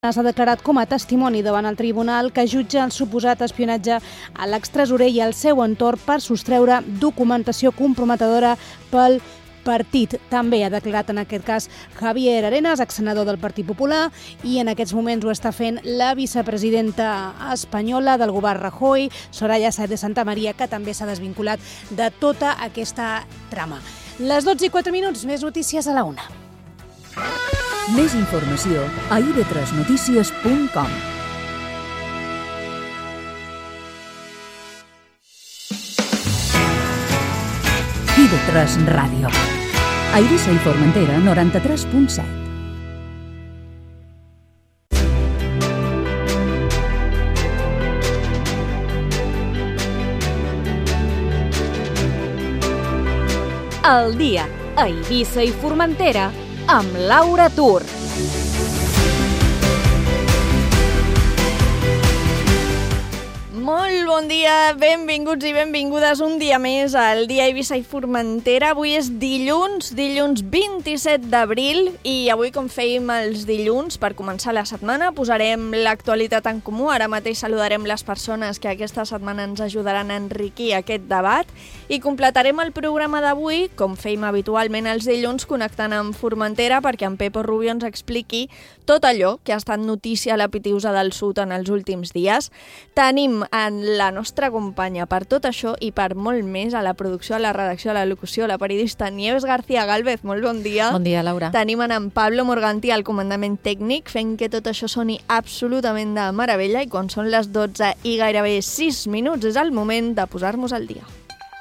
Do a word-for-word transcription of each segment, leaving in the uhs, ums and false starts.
S'ha declarat com a testimoni davant el tribunal que jutja el suposat espionatge a l'extresorer i al seu entorn per sostreure documentació comprometedora pel partit. També ha declarat en aquest cas Javier Arenas, exsenador del Partit Popular, i en aquests moments ho està fent la vicepresidenta espanyola del govern Rajoy, Soraya Sáenz de Santamaría, que també s'ha desvinculat de tota aquesta trama. Les dotze i quatre minuts, més notícies a la una. Més informació a i de tres notícies punt com. i de tres Ràdio. A Eivissa i Formentera, noranta-tres punt set. El dia a Eivissa i Formentera amb Laura Tur. Molt bon dia, benvinguts i benvingudes un dia més al dia Eivissa i Formentera. Avui és dilluns, dilluns vint-i-set d'abril, i avui, com fèiem els dilluns, per començar la setmana, posarem l'actualitat en comú. Ara mateix saludarem les persones que aquesta setmana ens ajudaran a enriquir aquest debat i completarem el programa d'avui, com fèiem habitualment els dilluns, connectant amb Formentera perquè en Pepo Rubio ens expliqui tot allò que ha estat notícia a la Pitiusa del Sud en els últims dies. Tenim en la nostra companya per tot això i per molt més a la producció, a la redacció, a la locució, la periodista Nieves García Gálvez. Molt bon dia. Bon dia, Laura. Tenim en Pablo Morganti al comandament tècnic, fent que tot això soni absolutament de meravella, i quan són les dotze i gairebé sis minuts és el moment de posar-nos al dia.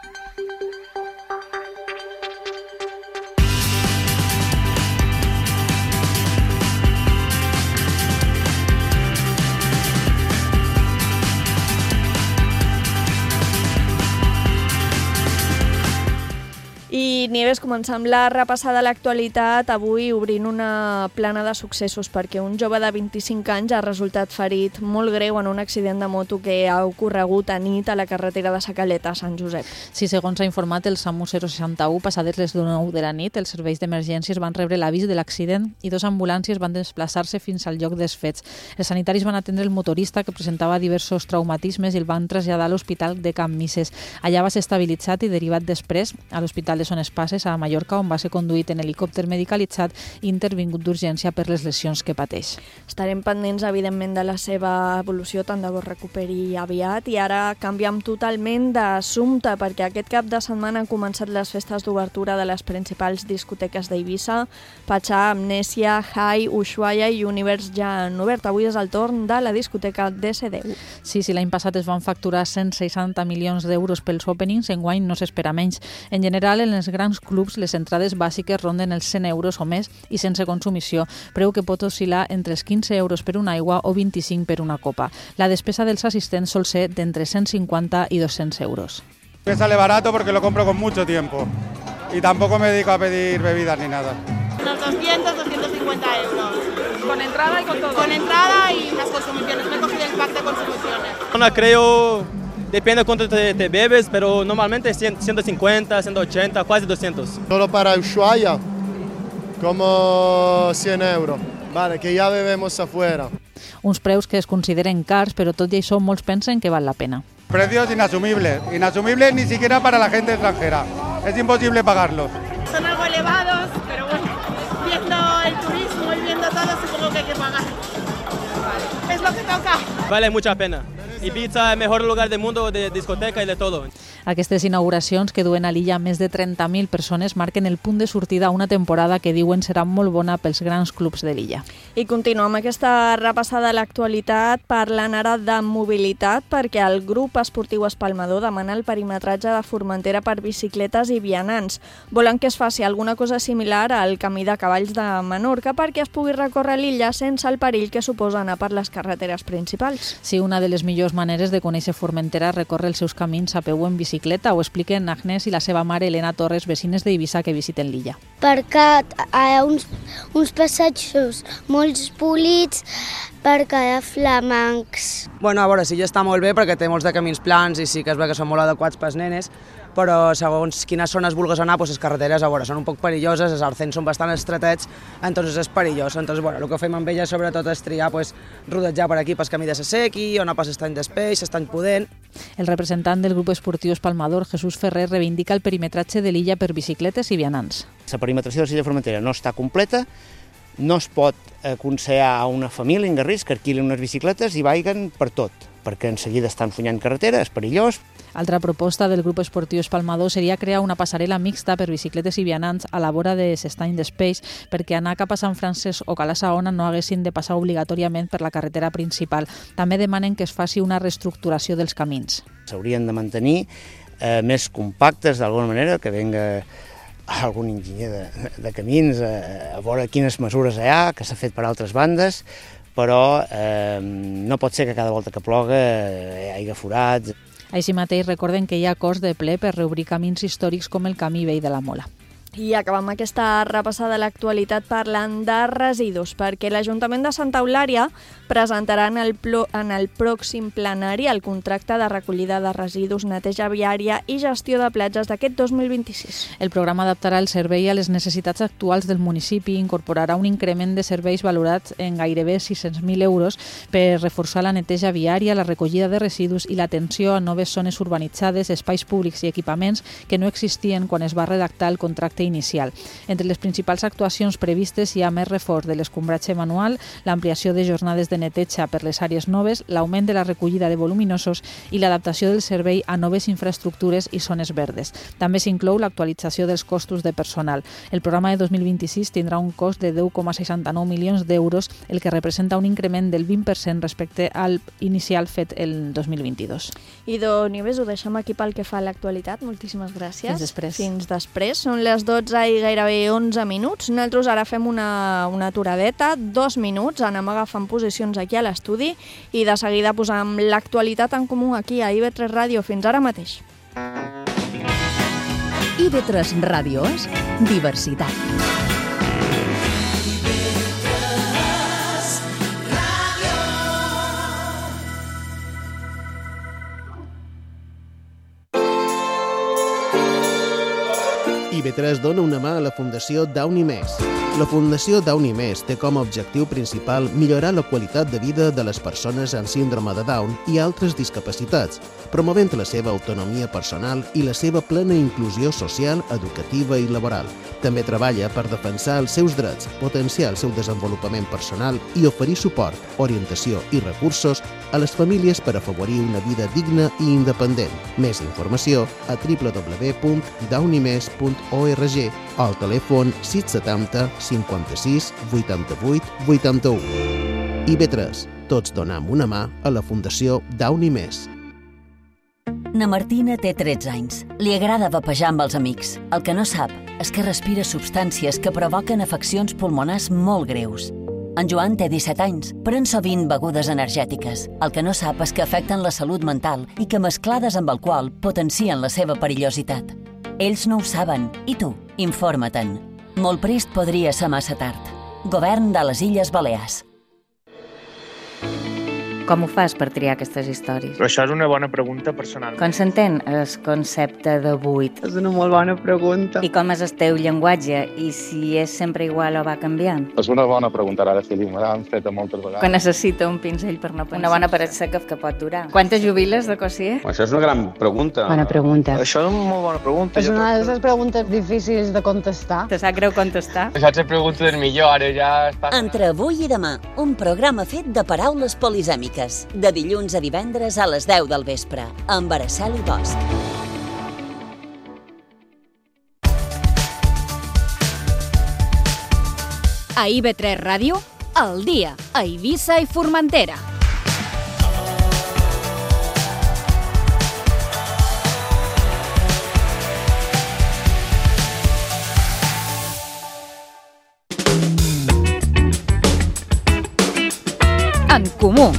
I Nieves, començant amb la repassada a l'actualitat, avui obrint una plana de successos perquè un jove de vint-i-cinc anys ha resultat ferit molt greu en un accident de moto que ha ocorregut a nit a la carretera de Sa Caleta a Sant Josep. Sí, segons ha informat el SAMU zero seixanta u, passades les nou de la nit, els serveis d'emergències van rebre l'avís de l'accident i dos ambulàncies van desplaçar-se fins al lloc dels fets. Els sanitaris van atendre el motorista, que presentava diversos traumatismes, i el van traslladar a l'Hospital de Can Misses. Allà va ser estabilitzat i derivat després a l'Hospital de Son Espases a Mallorca, on va ser conduït en helicòpter medicalitzat i intervingut d'urgència per les lesions que pateix. Estarem pendents, evidentment, de la seva evolució, tant de bo recuperi aviat. I ara canviem totalment d'assumpte, perquè aquest cap de setmana han començat les festes d'obertura de les principals discoteques d'Eivissa. Patxà, Amnèsia, High, Ushuaia i Univers ja han obert. Avui és el torn de la discoteca D S deu. Sí, sí, l'any passat es van facturar cent seixanta milions d'euros pels openings, enguany no s'espera menys. En general, en els grans clubs, les entrades bàsiques ronden els cent euros o més i sense consumició, preu que pot oscil·lar entre els quinze euros per una aigua o vint-i-cinc per una copa. La despesa dels assistents sol ser d'entre cent cinquanta i dos-cents euros. Me sale barato porque lo compro con mucho tiempo y tampoco me dedico a pedir bebidas ni nada. Unos doscientos, doscientos cincuenta euros. ¿Con entrada y con todo? Con entrada y unas consumiciones. Me he cogido el pack de consumiciones. No creo, depende de cuánto te, te bebes, pero normalmente ciento cincuenta, ciento ochenta, casi doscientos. Solo para Ushuaia, como cien euros. Vale, que ya bebemos afuera. Uns preus que es consideren cars, però tot i això molts pensen que val la pena. Precios inasumibles, inasumibles ni siquiera para la gente extranjera. Es imposible pagarlos. Son algo elevados, pero bueno, viendo el turismo y viendo todo, supongo que hay que pagar. Vale. Es lo que toca. Vale mucha pena. Ibiza es el mejor lugar del mundo de discoteca y de todo. Aquestes inauguracions, que duen a l'illa més de trenta mil persones, marquen el punt de sortida a una temporada que diuen serà molt bona pels grans clubs de l'illa. I continuem aquesta repassada a l'actualitat parlant ara de mobilitat, perquè el grup esportiu Espalmador demana el perimetratge de Formentera per bicicletes i vianants. Volen que es faci alguna cosa similar al camí de cavalls de Menorca perquè es pugui recórrer l'illa sense el perill que suposa anar per les carreteres principals. Sí, una de les millors maneres de conèixer Formentera és recórrer els seus camins a peu en bicicleta. bicicleta, ho expliquen Agnès i la seva mare Helena Torres, vecines d'Eivissa que visiten l'illa. Perquè hi ha uns, uns passatges molt polits, perquè hi ha flamancs. Bueno, a veure, sí, ja està molt bé perquè té molts de camins plans i sí que es veu que són molt adequats pels nenes, però segons quines zones vulguis anar, pues les carreteres a veure, són un poc perilloses, els arcens són bastant estretets, entonces és perillós. Entonces, bueno, el que fem amb ella sobretot és triar, pues, rodejar per aquí pel camí de Sasequi, on passa Estany d'Espeix, Estany Pudent. El representant del grup esportiu Espalmador, Jesús Ferrer, reivindica el perimetratge de l'illa per bicicletes i vianants. La perimetració de l'illa Formentera no està completa, no es pot aconsellar a una família en Garrís que alquili unes bicicletes i vagin per tot, perquè en seguida estan funyant carretera, és perillós. Altra proposta del grup esportiu Espalmador seria crear una passarel·la mixta per bicicletes i vianants a la vora de l'Estany d'Espeix perquè anar cap a Sant Francesc o Cala Saona no haguessin de passar obligatòriament per la carretera principal. També demanen que es faci una reestructuració dels camins. S'haurien de mantenir eh, més compactes d'alguna manera, que venga algun enginyer de, de camins a, a veure quines mesures hi ha, que s'ha fet per altres bandes, però eh, no pot ser que cada volta que ploga hi hagi forats. Així mateix recorden que hi ha acords de ple per reobrir camins històrics com el camí vell de la Mola. I acabam aquesta repassada a l'actualitat parlant de residus, perquè l'Ajuntament de Santa Eulària presentarà en el, plo, en el pròxim plenari el contracte de recollida de residus, neteja viària i gestió de platges d'aquest dos mil vint-i-sis. El programa adaptarà el servei a les necessitats actuals del municipi i incorporarà un increment de serveis valorats en gairebé sis-cents mil euros per reforçar la neteja viària, la recollida de residus i l'atenció a noves zones urbanitzades, espais públics i equipaments que no existien quan es va redactar el contracte inicial. Entre les principals actuacions previstes hi ha més reforç de l'escombratge manual, l'ampliació de jornades de neteja per les àrees noves, l'augment de la recollida de voluminosos i l'adaptació del servei a noves infraestructures i zones verdes. També s'inclou l'actualització dels costos de personal. El programa de dos mil vint-i-sis tindrà un cost de deu coma seixanta-nou milions d'euros, el que representa un increment del vint per cent respecte al inicial fet el dos mil vint-i-dos. I doncs, Nieves, ho deixem aquí pel que fa a l'actualitat. Moltíssimes gràcies. Fins després. Fins després. Són les dotze i gairebé onze minuts. Nosaltres ara fem una, una aturadeta, dos minuts, anem agafant posicions aquí a l'estudi i de seguida posam l'actualitat en comú aquí a I V tres Ràdio. Fins ara mateix. I V tres Ràdio és diversitat. I V tres dona una mà a la Fundació Downy Més. La Fundació Downy Més té com a objectiu principal millorar la qualitat de vida de les persones amb síndrome de Down i altres discapacitats, promovent la seva autonomia personal i la seva plena inclusió social, educativa i laboral. També treballa per defensar els seus drets, potenciar el seu desenvolupament personal i oferir suport, orientació i recursos a les famílies per afavorir una vida digna i independent. Més informació a w w w punt downymes punt org o al telèfon sis setanta cinquanta-sis vuitanta-vuit vuitanta-u. I V tres, tots donem una mà a la Fundació Downy Més. Na Martina té tretze anys. Li agrada vapejar amb els amics. El que no sap és que respira substàncies que provoquen afeccions pulmonars molt greus. En Joan té disset anys, pren sovint begudes energètiques. El que no sap és que afecten la salut mental i que mesclades amb alcohol potencien la seva perillositat. Ells no ho saben, i tu, informa-te'n. Molt prest podria ser massa tard. Govern de les Illes Balears. Com ho fas per triar aquestes històries? Però això és una bona pregunta personal. Com s'entén el concepte de buit? És una molt bona pregunta. I com és el teu llenguatge? I si és sempre igual o va canviant? És una bona pregunta, ara sí, me l'han fet moltes vegades. Que necessita un pinzell per no pensar. Una bona paret seca que pot durar. Quantes jubiles de Cossier? Això és una gran pregunta. Bona pregunta. Això és una molt bona pregunta. És una de les preguntes difícils de contestar. Te sap greu contestar? Això és la pregunta del millor, ara ja està... Entre avui i demà, un programa fet de paraules polisèmiques. De dilluns a divendres a les deu del vespre, amb Araceli Bosch. A I V tres Ràdio, al dia, a Eivissa i Formentera. En comú.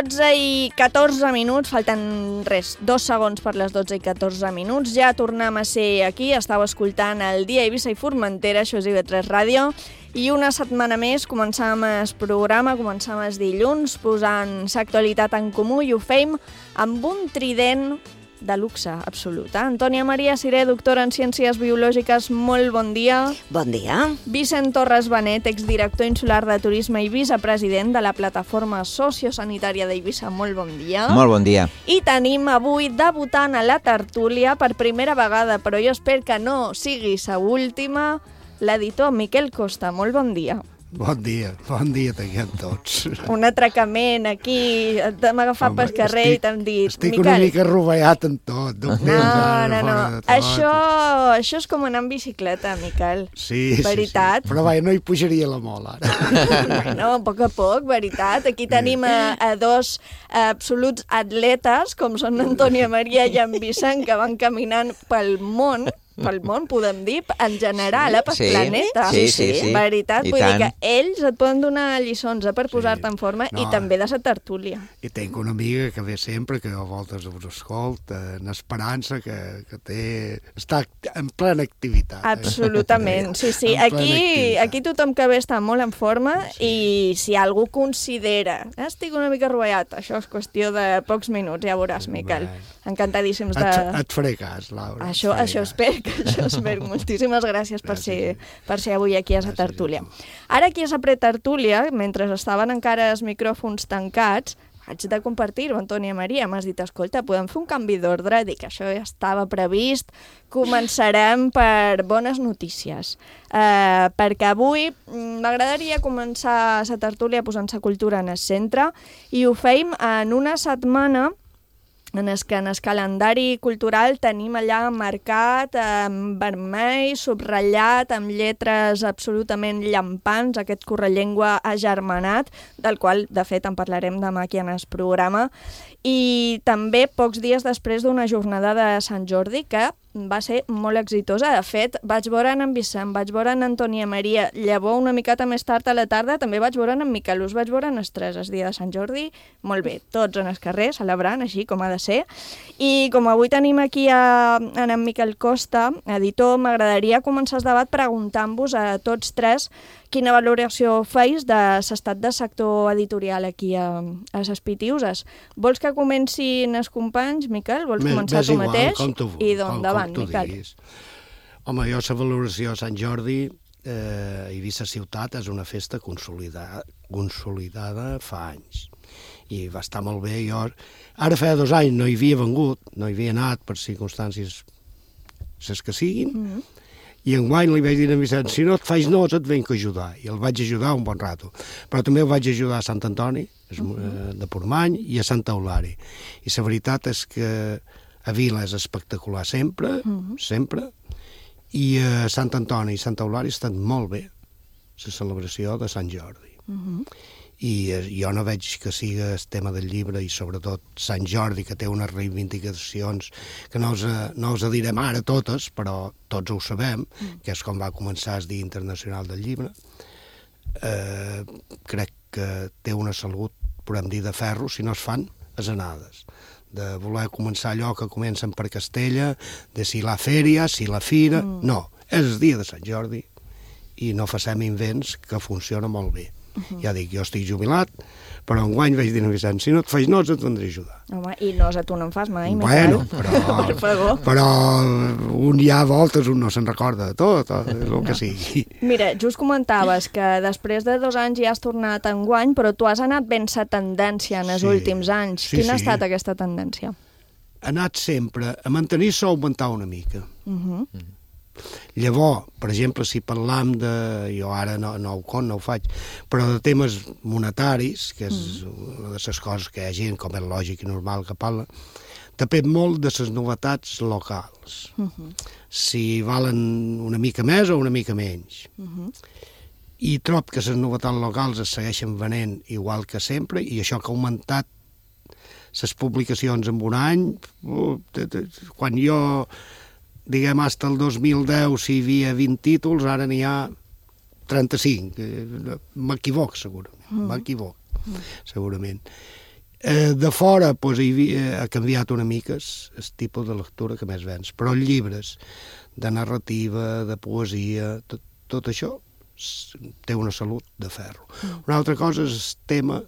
dotze i catorze minuts, falten res, dos segons per les dotze i catorze minuts. Ja tornem a ser aquí, estàu escoltant el Dia a Eivissa i Formentera, això és I V tres Ràdio, i una setmana més començàvem el programa, començàvem els dilluns, posant l'actualitat en comú i ho fem amb un trident de luxe absoluta. Antònia Maria Siré, doctora en Ciències Biològiques, molt bon dia. Bon dia. Vicent Torres Benet, exdirector insular de Turisme i vicepresident de la Plataforma Sociosanitària d'Eivissa, molt bon dia. Molt bon dia. I tenim avui debutant a la tertúlia per primera vegada, però jo espero que no sigui sa última, l'editor Miquel Costa, molt bon dia. Bon dia, bon dia tinguem tots. Un atracament aquí, t'hem agafat pel carrer i t'hem dit... Estic Miquel, una mica rovellat en tot. No, no, no, no. Això, això és com anar en bicicleta, Miquel. Sí, veritat. Sí, sí. Però vaja, no hi pujaria la mola, ara. Bueno, a poc a poc, veritat. Aquí tenim a, a dos absoluts atletes, com són Antònia Maria i en Vicent, que van caminant pel món, pel món, podem dir, en general, sí, pel sí, planeta. Sí, sí, sí. Veritat, I vull tant. dir que ells et poden donar lliçons eh, per posar-te en forma No. i també de la tertúlia. I tinc una amiga que ve sempre, que a voltes us escolta, en esperança, que, que té, està en plena activitat. Absolutament, sí, sí. En plena Aquí, activitat. aquí tothom que ve està molt en forma sí. I si algú considera eh, estic una mica rovellat, això és qüestió de pocs minuts, ja veuràs, Miquel. Encantadíssims de... Et, et faré cas, Laura. Això, això espero, que això espero. Moltíssimes gràcies per ser, per ser avui aquí a la tertúlia. Ara aquí a la pretertúlia, mentre estaven encara els micròfons tancats, haig de compartir-ho, Antònia Maria. M'has dit, escolta, podem fer un canvi d'ordre? Dic, això ja estava previst. Començarem per bones notícies. Eh, perquè avui m'agradaria començar la tertúlia posant la cultura en el centre i ho feim en una setmana en el que en el calendari cultural tenim allà marcat en vermell, subratllat, amb lletres absolutament llampants, aquest correllengua agermanat, del qual, de fet, en parlarem demà aquí en el programa, i també pocs dies després d'una jornada de Sant Jordi que va ser molt exitosa. De fet, vaig veure en Vicent, vaig veure en Antònia Maria, llavors una miqueta més tard a la tarda també vaig veure en Miquel, us vaig veure en els tres, el dia de Sant Jordi, molt bé, tots en el carrer, celebrant, així com ha de ser. I com avui tenim aquí a, a en Miquel Costa, editor, m'agradaria començar el debat preguntant-vos a tots tres quina valoració feis de l'estat de sector editorial aquí a, a les Pitiuses. Vols que comencin els companys, Miquel? Vols M'és- començar m'és tu igual, mateix? com tu, I d'on com- davant, com tu Miquel? diguis. Home, jo la valoració a Sant Jordi, eh, Eivissa Ciutat és una festa consolidada, consolidada fa anys. I va estar molt bé. Jo ara feia dos anys no hi havia vengut, no hi havia anat per circumstàncies ses que siguin, mm -hmm. i enguany li vaig dir a Vicent, si no et faig nos et venc a ajudar, i el vaig ajudar un bon rato. Però també el vaig ajudar a Sant Antoni, uh-huh. de Portmany, i a Santa Eulària. I la veritat és que a Vila és espectacular sempre, uh-huh. sempre, i a Sant Antoni i Santa Eulària estan molt bé, la celebració de Sant Jordi. Uh-huh. I jo no veig que sigui el tema del llibre i sobretot Sant Jordi, que té unes reivindicacions que no us, no us direm ara totes, però tots ho sabem, mm. que és com va començar el Dia Internacional del Llibre. Eh, crec que té una salut, podem dir, de ferro, si no es fan les anades. De voler començar allò que comencen per Castella, de si la fèria, si la fira... Mm. No, és el dia de Sant Jordi i no facem invents, que funciona molt bé. Uh-huh. Ja dic, jo estic jubilat, però enguany vaig dir a Vicent, si no et faig nos et vendré a ajudar. Home, i nos a tu no en fas mai, Bueno, Miquel. però, Per favor. però un hi ha voltes, un no se'n recorda de tot, o el no. que sigui. Mira, just comentaves que després de dos anys ja has tornat enguany, però tu has anat ben sa tendència en els Sí. últims anys. Sí, Quina ha sí. estat aquesta tendència? Ha anat sempre a mantenir-se o augmentar una mica. Uh-huh. Llavors, per exemple, si parlam de... Jo ara no, no ho con, no ho faig, però de temes monetaris, que és mm. una de les coses que hi ha gent, com és lògic i normal que parla, depèn molt de les novetats locals. Uh-huh. Si valen una mica més o una mica menys. Uh-huh. I trob que les novetats locals es segueixen venent igual que sempre, i això que ha augmentat les publicacions en un any, uh, quan jo... diguem, fins al dos mil deu, si hi havia vint títols, ara n'hi ha trenta-cinc. M'equivoc, segurament. Mm. M'equivoc, mm. segurament. Eh, de fora pues, hi, eh, ha canviat una mica el tipus de lectura que més vens, però llibres de narrativa, de poesia, tot, tot això té una salut de ferro. Mm. Una altra cosa és el tema,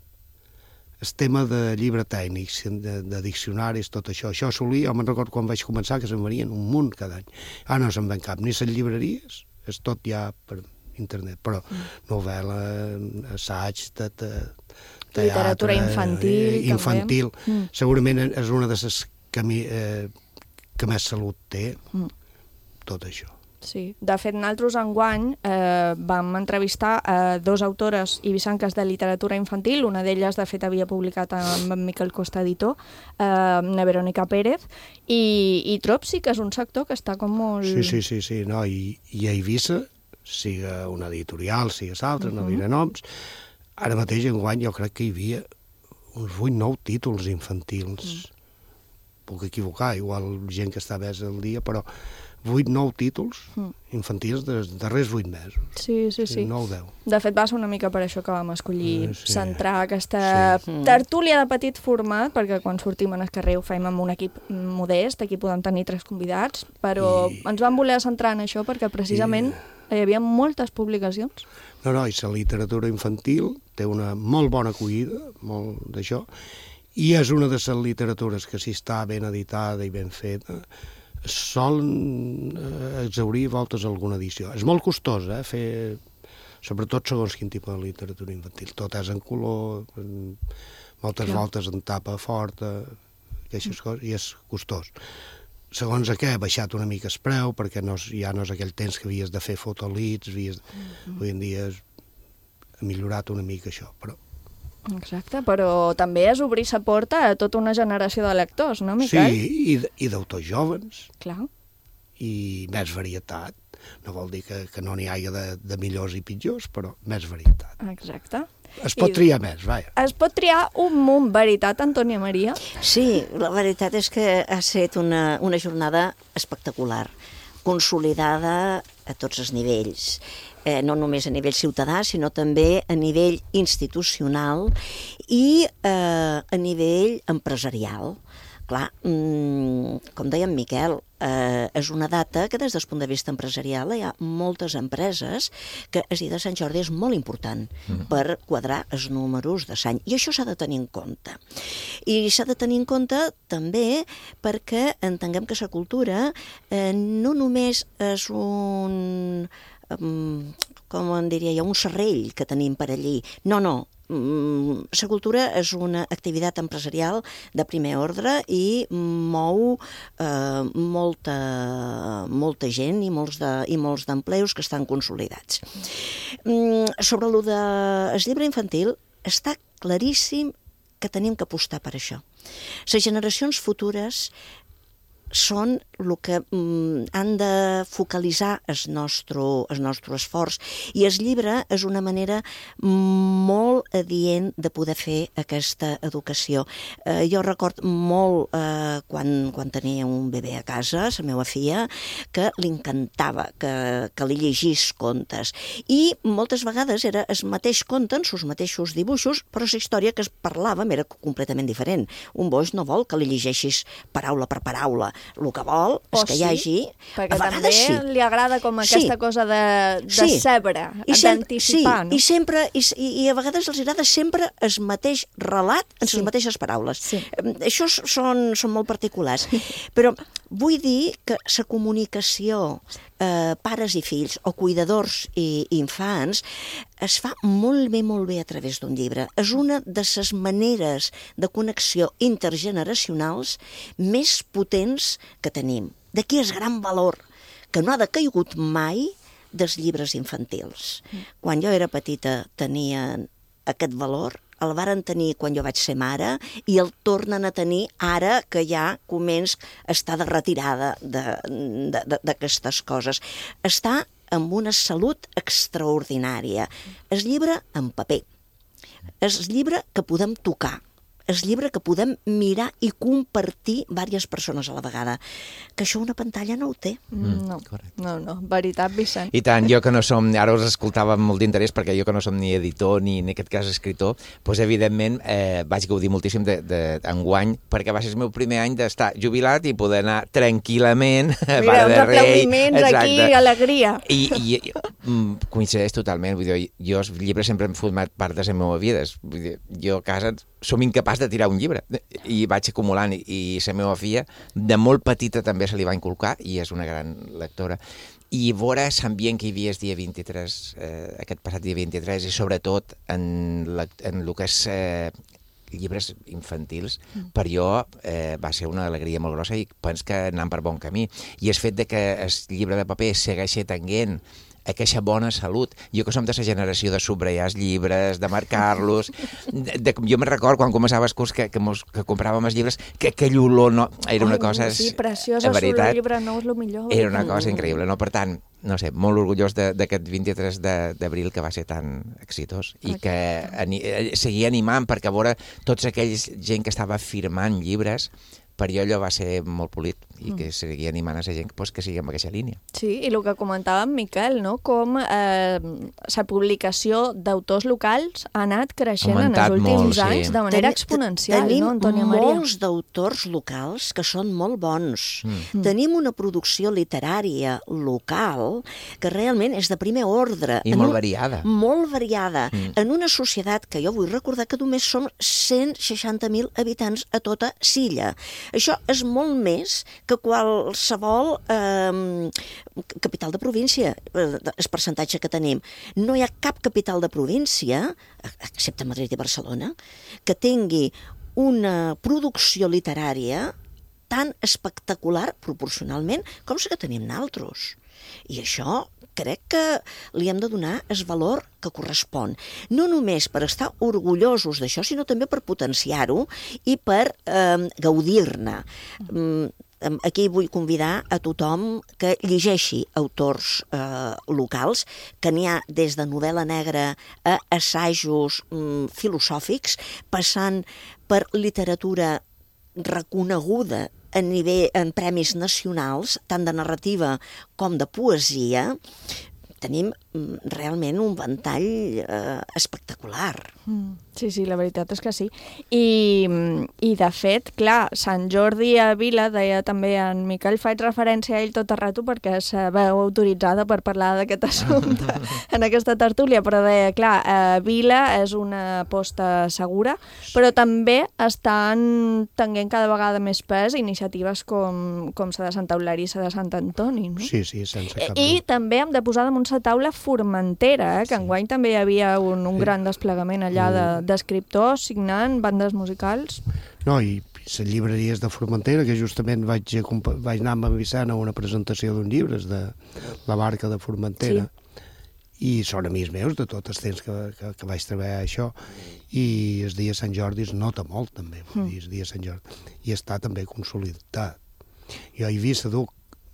el tema de llibre tècnic, de, de diccionaris, tot això. Això solia, jo me'n recordo quan vaig començar que se'n venien un munt cada any. Ara no se'n ven cap, ni les llibreries, és tot ja per internet, però mm. novel·la, assaig, de, de, teatre, literatura infantil, eh, infantil. Mm. Segurament és una de les que, eh, que més salut té, mm. tot això. Sí, de fet, nosaltres enguany eh, vam entrevistar eh, dos autores ibisanques de literatura infantil, una d'elles, de fet, havia publicat amb en Miquel Costa editor, eh, la Verònica Pérez, i, i trob sí que és un sector que està com molt... Sí, sí, sí, sí. No, i, i a Eivissa, siga una editorial, siga l'altra, uh -huh. no diré noms, ara mateix, enguany, jo crec que hi havia uns vuit nou títols infantils. Mm. Puc equivocar, igual gent que està més al dia, però vuit nou títols mm. infantils dels darrers vuit mesos. Sí, sí, sí. nou deu. De fet, va ser una mica per això que vam escollir sí. centrar aquesta sí. tertúlia de petit format, perquè quan sortim en el carrer ho fem amb un equip modest, aquí podem tenir tres convidats, però I... ens vam voler centrar en això perquè precisament I... hi havia moltes publicacions. No, no, i la literatura infantil té una molt bona acollida, molt d'això, i és una de les literatures que si està ben editada i ben feta, solen exhaurir voltes alguna edició. És molt costós, eh, fer, sobretot segons quin tipus de literatura infantil. Tot és en color, moltes Clar. voltes en tapa forta, aquestes coses, i és costós. Segons a què ha baixat una mica el preu, perquè no, ja no és aquell temps que havies de fer fotolits, havies, mm-hmm. avui en dia ha millorat una mica això, però... Exacte, però també és obrir la porta a tota una generació de lectors, no, Miquel? Sí, i, i d'autors jóvens. Clar. I més varietat. No vol dir que, que no n'hi hagi de, de millors i pitjors, però més varietat. Exacte. Es pot I, triar més, vaja. Es pot triar un munt, veritat, Antònia Maria? Sí, la veritat és que ha estat una, una jornada espectacular, consolidada a tots els nivells. Eh, no només a nivell ciutadà, sinó també a nivell institucional i eh, a nivell empresarial. Clar, mmm, com deia en Miquel, eh, és una data que des del punt de vista empresarial hi ha moltes empreses que el dia de Sant Jordi és molt important mm. per quadrar els números de l'any. I això s'ha de tenir en compte. I s'ha de tenir en compte també perquè entenguem que la cultura eh, no només és un... Um, com en diria jo, un serrell que tenim per allí. No, no. La cultura és una activitat empresarial de primer ordre i mou eh, molta, molta gent i molts, de, i molts d'empleus que estan consolidats. Mm, sobre el del llibre infantil, està claríssim que tenim que apostar per això. Les generacions futures són el que mm, han de focalitzar el nostre, el nostre esforç, i el llibre és una manera molt adient de poder fer aquesta educació. Eh, jo record molt eh, quan, quan tenia un bebè a casa, la meva filla, que li encantava que, que li llegís contes, i moltes vegades era el mateix conte, els mateixos dibuixos, però la història que es parlava era completament diferent. Un boix no vol que li llegeixis paraula per paraula. El que vol és que hi hagi... Perquè també sí. li agrada com aquesta sí. cosa de, de sí. sebre, d'anticipar, sí. no? I, sempre, i, i a vegades els agrada sempre el mateix relat en sí. les mateixes paraules. Sí. Això són, són molt particulars. Però vull dir que la comunicació eh, pares i fills o cuidadors i infants es fa molt bé, molt bé a través d'un llibre. És una de les maneres de connexió intergeneracionals més potents que tenim. D'aquí és gran valor, que no ha decaigut mai dels llibres infantils. Quan jo era petita tenien aquest valor, el varen tenir quan jo vaig ser mare i el tornen a tenir ara que ja començ a estar de retirada d'aquestes coses. Està amb una salut extraordinària. El llibre en paper. És el llibre que podem tocar. el llibre que podem mirar i compartir diverses persones a la vegada. Que això una pantalla no ho té. Mm, no, no, no, veritat, Vicent. I tant, jo que no som, ara us escoltava amb molt d'interès, perquè jo que no som ni editor ni en aquest cas escriptor, doncs evidentment eh, vaig gaudir moltíssim d'enguany, perquè va ser el meu primer any d'estar jubilat i poder anar tranquil·lament a Mira, uns de rei. aplaudiments aquí, alegria. I, i, i coincideix totalment, vull dir, jo els llibres sempre han format part de la meva vida. Vull dir, jo a casa som incapaç de tirar un llibre i vaig acumulant, i, i la meva filla de molt petita també se li va inculcar i és una gran lectora. I veure l'ambient que hi havia el dia vint-i-tres, eh, aquest passat dia vint-i-tres, i sobretot en, la, en el que és eh, llibres infantils, mm. per jo eh, va ser una alegria molt grossa i penso que anant per bon camí. I el fet de que el llibre de paper segueixi tenint aquesta bona salut. Jo que som de la generació de subratllar els llibres, de marcar-los... De, de, jo me'n record quan començava el curs que, que, mos, que compràvem els llibres, que aquell olor no, era una cosa... Sí, preciosa, sobre el llibre nou és el millor. Era una cosa increïble, no? Per tant, no sé, molt orgullós d'aquest vint-i-tres d'abril que va ser tan exitós i que ani, seguia animant, perquè a veure tots aquells gent que estava firmant llibres, per jo allò va ser molt polit i que seguia animant a la gent pues, que sigui en aquesta línia. Sí, i el que comentava en Miquel, no? Com eh, la publicació d'autors locals ha anat creixent en els últims molt, anys sí. de manera Ten, exponencial, tenim no, Antònia Maria? Tenim molts d'autors locals que són molt bons. Mm. Tenim una producció literària local que realment és de primer ordre. I en molt un, variada. Molt variada. Mm. En una societat que jo vull recordar que només som cent seixanta mil habitants a tota Silla. Això és molt més que qualsevol eh, capital de província, el percentatge que tenim. No hi ha cap capital de província, excepte Madrid i Barcelona, que tingui una producció literària tan espectacular proporcionalment com la que tenim nosaltres. I això crec que li hem de donar el valor que correspon. No només per estar orgullosos d'això, sinó també per potenciar-ho i per eh, gaudir-ne. Mm, aquí vull convidar a tothom que llegeixi autors eh, locals, que n'hi ha des de novel·la negra a assajos mm, filosòfics, passant per literatura reconeguda a nivell, en premis nacionals, tant de narrativa com de poesia. Tenim realment un ventall eh, espectacular. Mm, sí, sí, la veritat és que sí. I, i de fet, clar, Sant Jordi a Vila, deia també en Miquel, faig referència a ell tot el rato perquè se veu autoritzada per parlar d'aquest assumpte en aquesta tertúlia, però deia, clar, eh, Vila és una aposta segura, però també estan tenint cada vegada més pes iniciatives com, com la de Santa Eulària i la de Sant Antoni, no? Sí, sí, sense cap I, i també hem de posar damunt la taula Formentera, eh, que enguany també hi havia un, un gran desplegament allà d'escriptors de, signant bandes musicals. No, i les llibreries de Formentera, que justament vaig, vaig anar amb en Vicent a una presentació d'un llibre de La Barca de Formentera, sí. I són amics meus de tots els temps que, que, que vaig treballar això, i el dia de Sant Jordi es nota molt també, vull dir, el dia de Sant Jordi, i està també consolidat. Jo he vist a Duc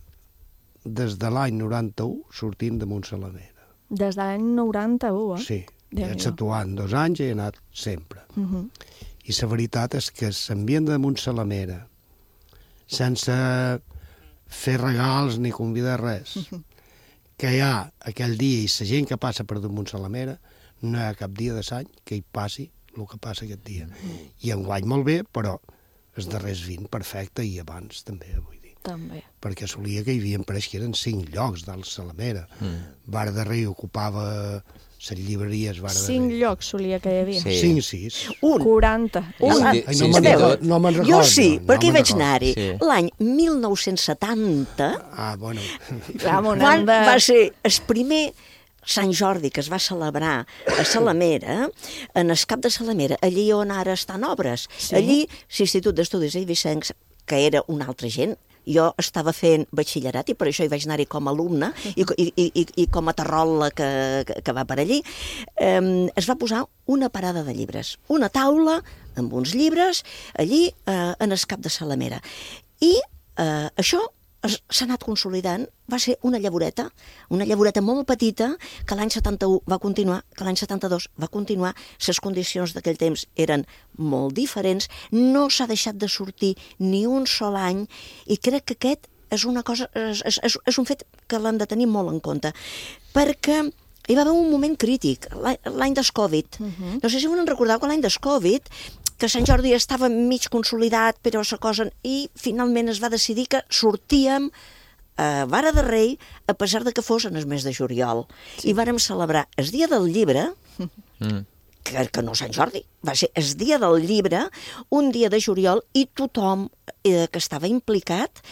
des de l'any noranta-u sortint de Montsalamera. Des de l'any noranta-u, eh? Sí, exceptuant dos anys he anat sempre. Uh -huh. I la veritat és que l'ambient de Montsalamera, sense fer regals ni convidar res, uh -huh. que hi ha aquell dia i la gent que passa per damunt Montsalamera, no hi ha cap dia de l'any que hi passi el que passa aquest dia. Uh -huh. I enguany molt bé, però els darrers vint perfecte i abans també, vull dir. També. Perquè solia que hi havia pareix que eren cinc llocs del Salamera. Mm. Bar de Rei ocupava les llibreries Bar de Rei. Cinc llocs solia que hi havia. Sí. Cinc, sis. Un. quaranta. Un. Ai, no me'n recordo. No me'n recordo. Jo sí, no, perquè no hi vaig recordo. anar-hi Sí. l'any mil nou-cents setanta. Ah, bueno. Quan va ser el primer Sant Jordi que es va celebrar a Salamera, en el cap de Salamera, allí on ara estan obres. Sí. Allí, l'Institut d'Estudis Eivissencs, que era una altra gent, jo estava fent batxillerat i per això hi vaig anar-hi com a alumne i, i, i, i com a terrola que, que, que va per allí, eh, es va posar una parada de llibres, una taula amb uns llibres allí eh, en el cap de Salamera. I eh, això s'ha anat consolidant, va ser una llavoreta, una llavoreta molt petita, que l'any setanta-u va continuar, que l'any setanta-dos va continuar, les condicions d'aquell temps eren molt diferents, no s'ha deixat de sortir ni un sol any, i crec que aquest és una cosa, és, és, és un fet que l'hem de tenir molt en compte, perquè hi va haver un moment crític, l'any del Covid. Uh-huh. No sé si us en recordeu que l'any del Covid, que Sant Jordi estava mig consolidat, però la cosa... I finalment es va decidir que sortíem a Vara de Rei, a pesar de que fos en el mes de juliol. Sí. I vàrem celebrar el dia del llibre, mm. que, que no Sant Jordi, va ser el dia del llibre, un dia de juliol, i tothom eh, que estava implicat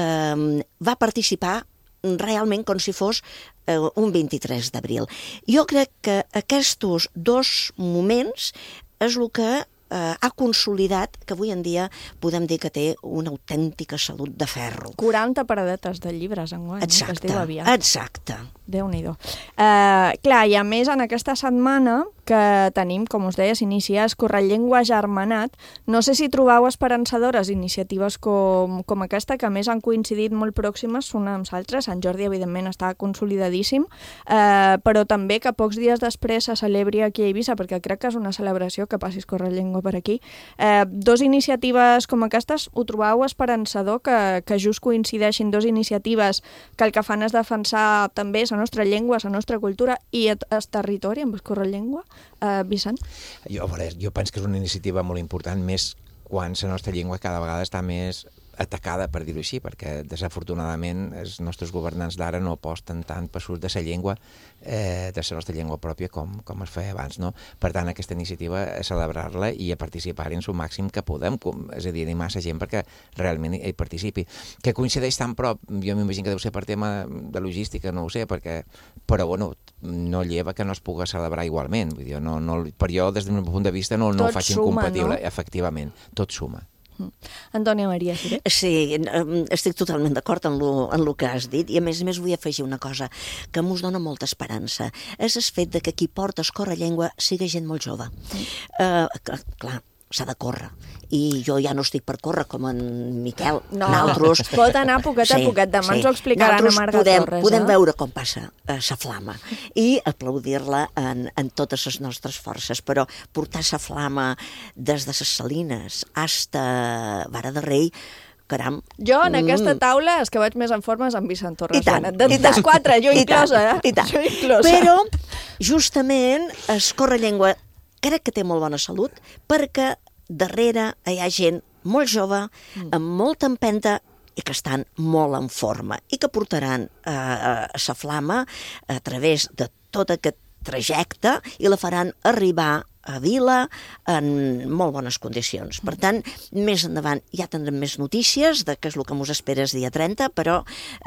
eh, va participar realment com si fos eh, un vint-i-tres d'abril. Jo crec que aquests dos moments és el que eh, ha consolidat que avui en dia podem dir que té una autèntica salut de ferro. quaranta paradetes de llibres enguany, exacte, que es diu aviat. Exacte. Déu-n'hi-do. Uh, clar, i a més en aquesta setmana que tenim, com us deia, s'inicia Escorrellengua Germanat. No sé si trobeu esperançadores iniciatives com, com aquesta, que a més han coincidit molt pròximes una amb l'altra. Sant Jordi, evidentment, està consolidadíssim, uh, però també que pocs dies després se celebri aquí a Eivissa, perquè crec que és una celebració que passi Escorrellengua per aquí. Uh, dos iniciatives com aquestes, ho trobeu esperançador, que, que just coincideixin dos iniciatives que el que fan és defensar també la nostra llengua, la nostra cultura i el territori amb Escorrellengua? Uh, Vicent? Jo, jo penso que és una iniciativa molt important, més quan la nostra llengua cada vegada està més atacada, per dir-ho així, perquè desafortunadament els nostres governants d'ara no aposten tant per l'ús de la llengua, eh, de la nostra llengua pròpia com, com es feia abans, no? Per tant, aquesta iniciativa, a celebrar-la i a participar-hi en el màxim que podem, com, és a dir, animar la gent perquè realment hi participi. Que coincideix tan prop, jo m'imagino que deu ser per tema de logística, no ho sé, perquè, però bueno, no lleva que no es pugui celebrar igualment. Vull dir, no, no, per jo, des del meu punt de vista, no, no ho faig incompatible, no? Efectivament, tot suma. Antònia Maria Siré. Sí, estic totalment d'acord amb el amb que has dit, i a més a més vull afegir una cosa que mos dona molta esperança. És el fet de que qui porta Escorrellengua sigui gent molt jove. Mm. Uh, clar, s'ha de córrer. I jo ja no estic per córrer com en Miquel. No, Naltros, es pot anar poquet a poquet. Demà sí, ens ho explicaran a Marga podem, Torres. Podem eh? veure com passa la uh, flama i aplaudir-la en, en totes les nostres forces, però portar la flama des de les Salines hasta Vara de Rei, caram. Jo, en aquesta taula, els que vaig més en forma és en Vicent Torres. I tant, de, i tant. Dels quatre, jo inclosa, eh? I tant. Jo inclosa. Però, justament, Escorrellengua crec que té molt bona salut, perquè darrere hi ha gent molt jove, mm. amb molta empenta, i que estan molt en forma, i que portaran eh, la flama a través de tot aquest trajecte i la faran arribar a Vila en molt bones condicions. Per tant, més endavant ja tindrem més notícies de què és el que ens espera el dia trenta, però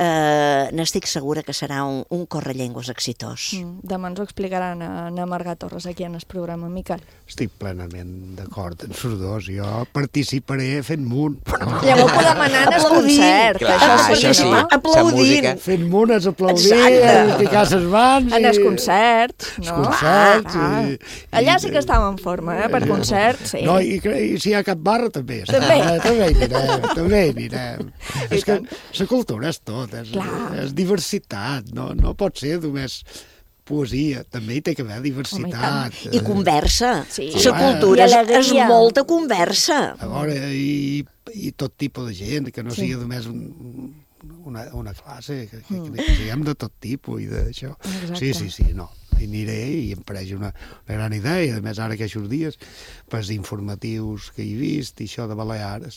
eh, n'estic segura que serà un, un correllengües exitós. Mm, demà ens ho explicaran a, a Marga Torres aquí en el programa, Miquel. Estic plenament d'acord amb els dos. Jo participaré fent munt. Llavors podem anar en el concert. Clar, això, això sí, aplaudint. Fent munt és aplaudir, picar les mans. En els concerts, no? Els concerts. Ah, i, allà sí que estàvem en forma, eh? Per concert, sí. No, i, i si hi ha cap barra, també. També. Ah, també hi anirem, també hi anirem. És que la cultura és tot, és, és diversitat, no, no pot ser només poesia, també hi té que haver diversitat. Home, i, I conversa. Sí. La cultura és, és molta conversa. A veure, i, i tot tipus de gent, que no sí. sigui només un, una, una classe, que, que, que, que siguem de tot tipus i d'això. Sí, sí, sí, no. Hi aniré i em pareix una, una gran idea, i a més ara aquests dies, pels informatius que he vist, i això de Balears,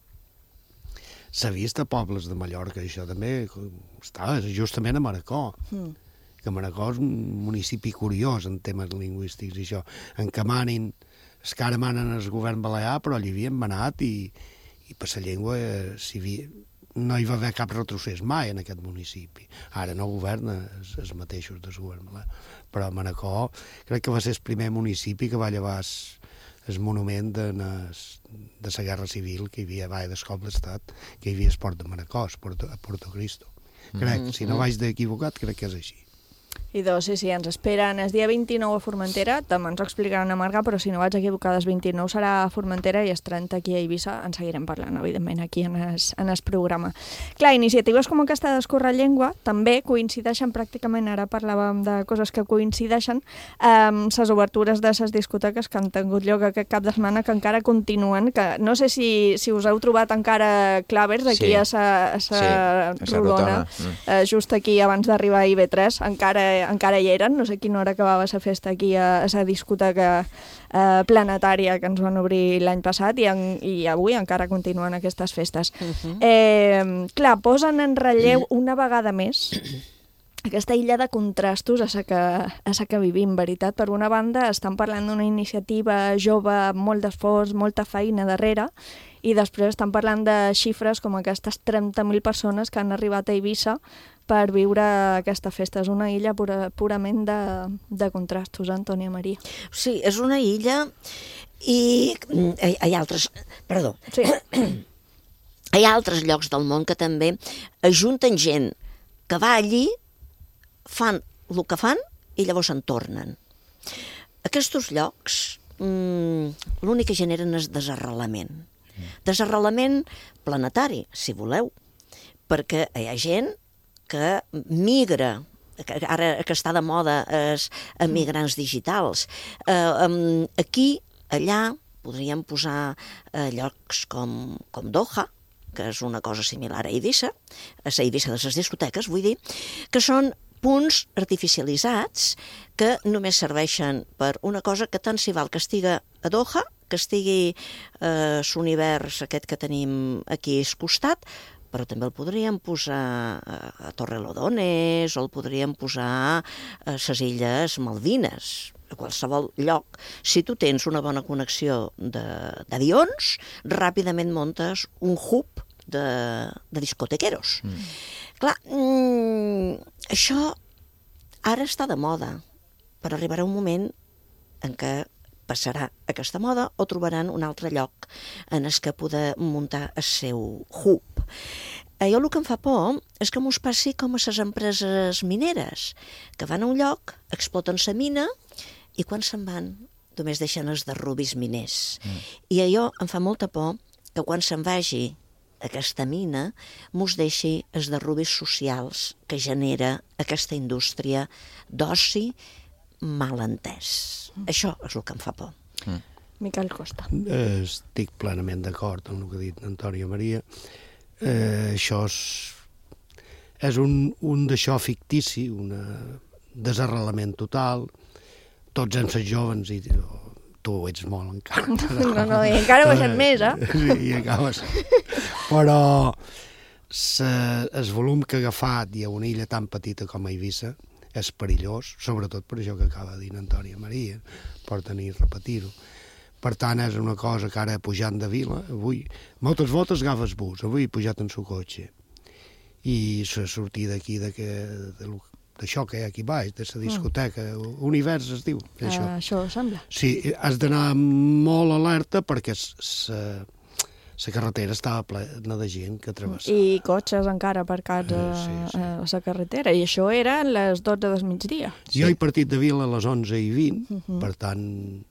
s'ha vist a pobles de Mallorca, això també està justament a Manacor, mm. que Manacor és un municipi curiós en temes lingüístics i això, en què manin, és que ara manen el govern balear, però allà havien manat i, i per la llengua eh, si havia, no hi va haver cap retrocés mai en aquest municipi. Ara no governa els, els mateixos del govern balear, però a Manacor crec que va ser el primer municipi que va llevar el monument de, de la Guerra Civil que hi havia a Vall d'Escop l'Estat, que hi havia el port de Manacor, a Porto, a Porto Cristo. Crec, mm -hmm. si no vaig d'equivocat, crec que és així. I dos, sí, sí, ens esperen el dia vint-i-nou a Formentera, també ens ho explicarà una Marga, però si no vaig equivocar, el vint-i-nou serà a Formentera i el trenta aquí a Eivissa. En seguirem parlant, evidentment, aquí en el, en el programa. Clar, iniciatives com aquesta d'Escorrellengua també coincideixen pràcticament, ara parlàvem de coses que coincideixen, amb les obertures de les discoteques que han tingut lloc aquest cap de setmana, que encara continuen, que no sé si, si us heu trobat encara clàvers aquí sí. a sa, a sa sí, rodona, mm. eh, just aquí abans d'arribar a I V tres, encara encara hi eren, no sé quina hora acabava la festa aquí a la discoteca eh, planetària que ens van obrir l'any passat i, en, i avui encara continuen aquestes festes. Uh-huh. eh, clar, posen en relleu una vegada més aquesta illa de contrastos a la que, a la que vivim, veritat. Per una banda, estan parlant d'una iniciativa jove amb molt d'esforç, molta feina darrere, i després estan parlant de xifres com aquestes trenta mil persones que han arribat a Eivissa per viure aquesta festa. És una illa pura, purament de, de contrastos, Antònia Maria. Sí, és una illa i hi ha altres... Perdó. Sí. Hi ha altres llocs del món que també ajunten gent que va allí, fan el que fan i llavors se'n tornen. Aquests llocs mmm, l'únic que generen és desarrelament. Desarrelament planetari, si voleu, perquè hi ha gent que migra, que ara que està de moda és emigrants digitals. Eh, aquí, allà, podríem posar eh, llocs com, com Doha, que és una cosa similar a Eivissa, a la Eivissa de les discoteques, vull dir, que són punts artificialitzats que només serveixen per una cosa que tant s'hi val que estiga a Doha, que estigui eh, l'univers aquest que tenim aquí al costat, però també el podríem posar a Torrelodones o el podríem posar a les Illes Malvines, a qualsevol lloc. Si tu tens una bona connexió d'avions, ràpidament muntes un hub de, de discotequeros. Mm. Clar, mm, això ara està de moda, però arribarà un moment en què passarà aquesta moda o trobaran un altre lloc en el que poder muntar el seu hub. Eh, jo el que em fa por és que mos passi com a les empreses mineres, que van a un lloc, exploten la mina i quan se'n van només deixen els derrubis miners. Mm. I allò em fa molta por que quan se'n vagi aquesta mina mos deixi els derrubis socials que genera aquesta indústria d'oci mal entès. Mm. Això és el que em fa por. Mm. Miquel Costa. Eh, estic plenament d'acord amb el que ha dit Antònia Maria. Eh, això és, és un, un d'això fictici, un desarrelament total. Tots hem set jovens i tu ho ets molt encara. No, no, i encara ho has set més, eh? Sí, i acabes. Però se, el volum que ha agafat i a una illa tan petita com a Eivissa és perillós, sobretot per això que acaba de dir Antònia Maria, per tenir repetir-ho. Per tant, és una cosa que ara pujant de vila, avui, moltes voltes agafes bus, avui he pujat en su cotxe. I la sortida d'aquí, d'això que hi ha aquí baix, de la discoteca, mm. Univers es diu. Això, uh, això sembla. Sí, has d'anar molt alerta perquè la carretera estava plena de gent que travessava. I cotxes encara aparcats a, sí, sí. a la carretera. I això era a les dotze del migdia. Jo he partit de vila a les onze i vint, uh -huh. per tant,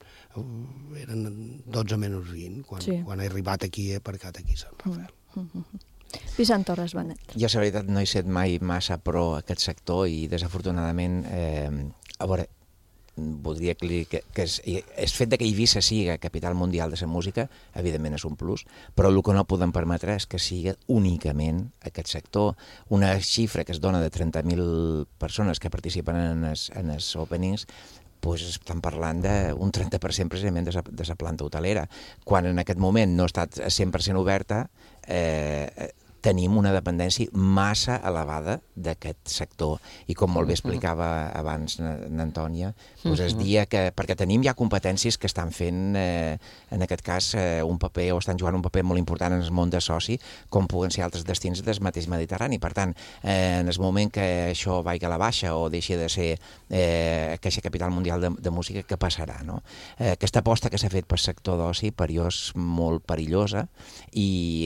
eren dotze menys vint, quan, sí. quan he arribat aquí, he aparcat aquí a Sant Rafael. Uh -huh. Vicent Torres Benet. Jo, la veritat, no he set mai massa pro aquest sector i, desafortunadament, eh, a veure, voldria que, que, que es, el fet que Eivissa siga capital mundial de la música, evidentment és un plus, però el que no podem permetre és que siga únicament aquest sector. Una xifra que es dona de trenta mil persones que participen en els, en els openings, doncs estan parlant d'un trenta per cent precisament de la planta hotelera. Quan en aquest moment no ha estat cent per cent oberta, eh, tenim una dependència massa elevada d'aquest sector. I com molt bé explicava abans n'Antònia, doncs es dia que, perquè tenim ja competències que estan fent, eh, en aquest cas, eh, un paper, o estan jugant un paper molt important en el món de soci, com puguen ser altres destins del mateix Mediterrani. Per tant, eh, en el moment que això vagi a la baixa o deixi de ser eh, aquesta capital mundial de, de música, què passarà, no? Eh, aquesta aposta que s'ha fet pel sector d'oci per jo és molt perillosa i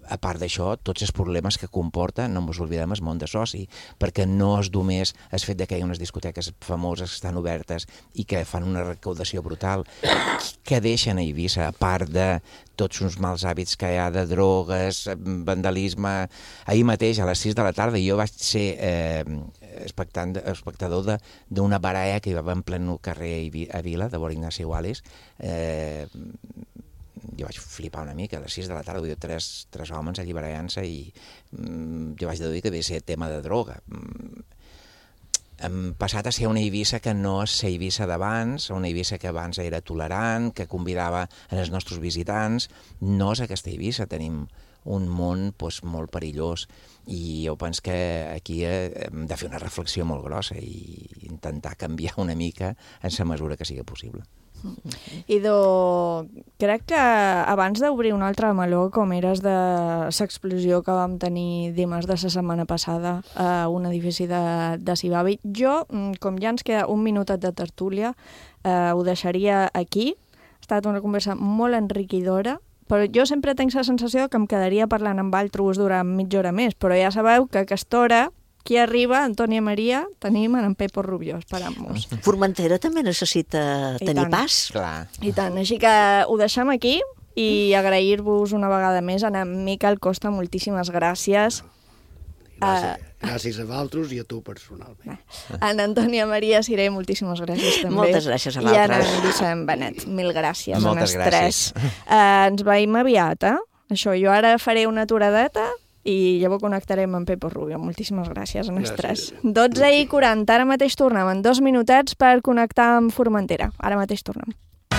a part d'això, tots els problemes que comporta, no ens oblidem, el món de soci, perquè no és només el fet que hi ha unes discoteques famoses que estan obertes i que fan una recaudació brutal, que deixen a Eivissa, a part de tots uns mals hàbits que hi ha de drogues, vandalisme. Ahir mateix, a les sis de la tarda, jo vaig ser eh, espectador d'una baralla que hi va en plen carrer a Vila, de Bor Ignasi Wallis. Eh, jo vaig flipar una mica, a les sis de la tarda, vull dir, tres, tres homes alliberant-se i mm, jo vaig deduir que devia ser tema de droga. Mm, hem passat a ser una Eivissa que no és la Eivissa d'abans, una Eivissa que abans era tolerant, que convidava els nostres visitants. No és aquesta Eivissa, tenim un món doncs, molt perillós i jo penso que aquí hem de fer una reflexió molt grossa i intentar canviar una mica en la mesura que sigui possible. Idò, crec que abans d'obrir un altre meló, com eres de l'explosió que vam tenir dimarts de la setmana passada a un edifici de, de Sibavi, jo, com ja ens queda un minutet de tertúlia, eh, ho deixaria aquí. Ha estat una conversa molt enriquidora, però jo sempre tinc la sensació que em quedaria parlant amb altres durant mitja hora més, però ja sabeu que a aquesta hora qui arriba, Antònia Maria, tenim en Pepo Rubio, esperant-nos. Formentera també necessita I tenir tant. pas. Clar. I tant, així que ho deixem aquí i agrair-vos una vegada més a en Miquel Costa, moltíssimes gràcies. Gràcies, gràcies a vosaltres i a tu personalment. A en Antònia Maria Siré, moltíssimes gràcies també. Moltes gràcies a I a vosaltres. en Vicent Benet, mil gràcies. Moltes a gràcies. Tres. Uh, ens veiem aviat, eh? Això, jo ara faré una aturadeta i llavors connectarem amb Pepo Rubio. Moltíssimes gràcies, en els tres. dotze i quaranta, ara mateix tornem en dos minutets per connectar amb Formentera. Ara mateix tornem.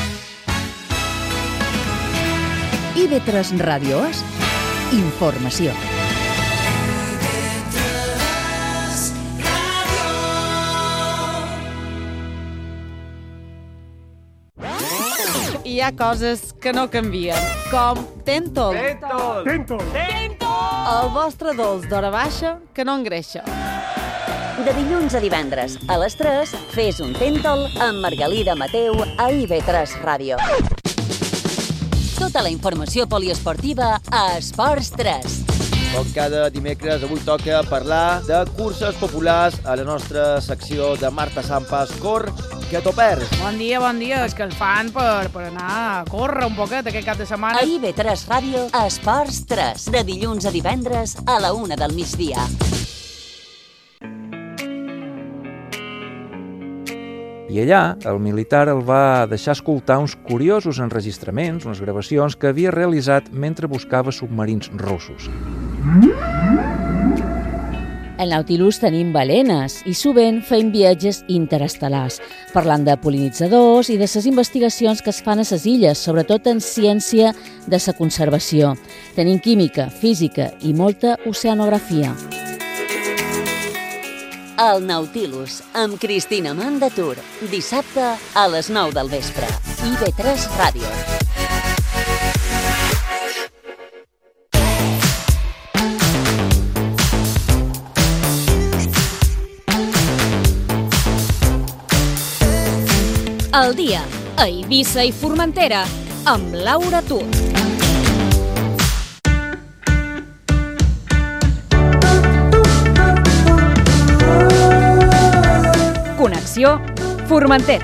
I V tres Ràdio és informació. Hi ha coses que no canvien, com Tentol. Tentol! Tentol! El vostre dolç d'hora baixa que no engreixa. De dilluns a divendres, a les tres, fes un Tentol amb Margalida Mateu a I V tres Ràdio. Tota la informació poliesportiva a Esports tres. Com cada dimecres, avui toca parlar de curses populars a la nostra secció de Marta Sampas, Cor, que t'ho perds. Bon dia, bon dia. És que el fan per, per anar a córrer un poquet aquest cap de setmana. A I V tres Ràdio, Esports tres, de dilluns a divendres a la una del migdia. I allà, el militar el va deixar escoltar uns curiosos enregistraments, unes gravacions que havia realitzat mentre buscava submarins russos. Al Nautilus tenim balenes i sovint fem viatges interestel·lars, parlant de pol·linitzadors i de les investigacions que es fan a les illes, sobretot en ciència de la conservació. Tenim química, física i molta oceanografia. El Nautilus, amb Cristina Mandatur, dissabte a les nou del vespre. I V tres Ràdio. El dia a Eivissa i Formentera amb Laura Tut. Connexió Formentera.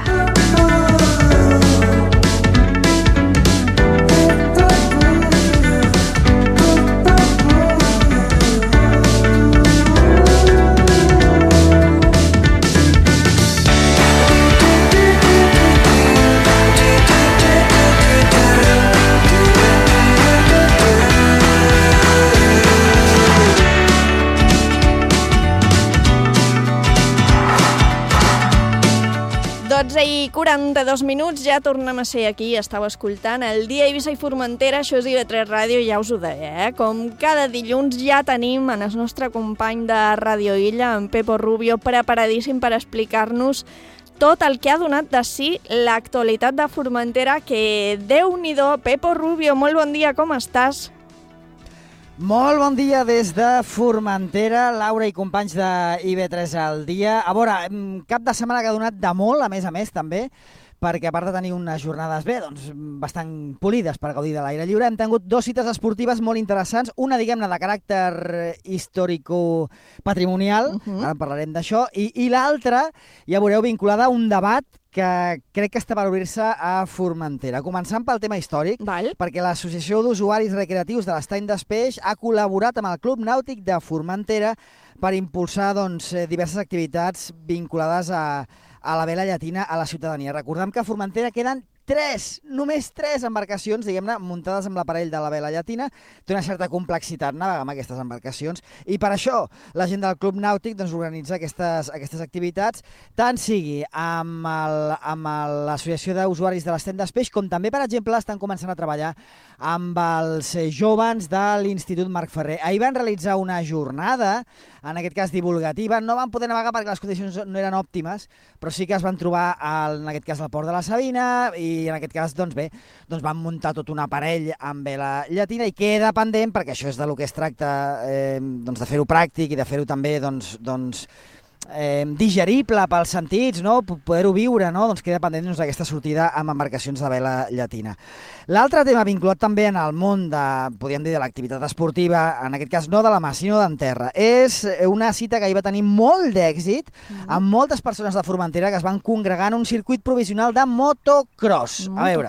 dotze i quaranta-dos minuts, ja tornem a ser aquí, estàu escoltant el dia Eivissa i Formentera, això és I V tres Ràdio, ja us ho deia, eh? Com cada dilluns ja tenim en el nostre company de Ràdio Illa, en Pepo Rubio, preparadíssim per explicar-nos tot el que ha donat de si l'actualitat de Formentera, que Déu-n'hi-do. Pepo Rubio, molt bon dia, com estàs? Molt bon dia des de Formentera, Laura i companys de I V tres al dia. A veure, cap de setmana que ha donat de molt, a més a més, també, perquè a part de tenir unes jornades bé, doncs, bastant polides per gaudir de l'aire lliure, hem tingut dues cites esportives molt interessants, una, diguem-ne, de caràcter històrico-patrimonial, uh-huh. ara parlarem d'això, i, i l'altra, ja veureu, vinculada a un debat que crec que està per obrir-se a Formentera. Començant pel tema històric, Val. perquè l'Associació d'Usuaris Recreatius de l'Estany d'Espeix ha col·laborat amb el Club Nàutic de Formentera per impulsar doncs, diverses activitats vinculades a, a la vela llatina a la ciutadania. Recordem que a Formentera queden tres, només tres embarcacions, diguem-ne, muntades amb l'aparell de la vela llatina. Té una certa complexitat navegar amb aquestes embarcacions i per això la gent del Club Nàutic doncs, organitza aquestes, aquestes activitats, tant sigui amb el- amb el- l'Associació d'Usuaris de l'Estany d'Espeix, com també, per exemple, estan començant a treballar amb els eh, joves de l'Institut Marc Ferrer. Ahir van realitzar una jornada, en aquest cas divulgativa. No van poder navegar perquè les condicions no eren òptimes, però sí que es van trobar, al, en aquest cas, al port de la Sabina, i en aquest cas, doncs bé, doncs van muntar tot un aparell amb vela llatina i queda pendent, perquè això és de lo que es tracta, eh, doncs de fer-ho pràctic i de fer-ho també, doncs, doncs eh, digerible pels sentits, no? P- poder-ho viure, no? Doncs queda pendent doncs, aquesta sortida amb embarcacions de vela llatina. L'altre tema vinculat també en el món de, podríem dir, de l'activitat esportiva, en aquest cas no de la mà, sinó d'en terra, és una cita que hi va tenir molt d'èxit, mm-hmm. amb moltes persones de Formentera que es van congregar en un circuit provisional de motocross. A veure,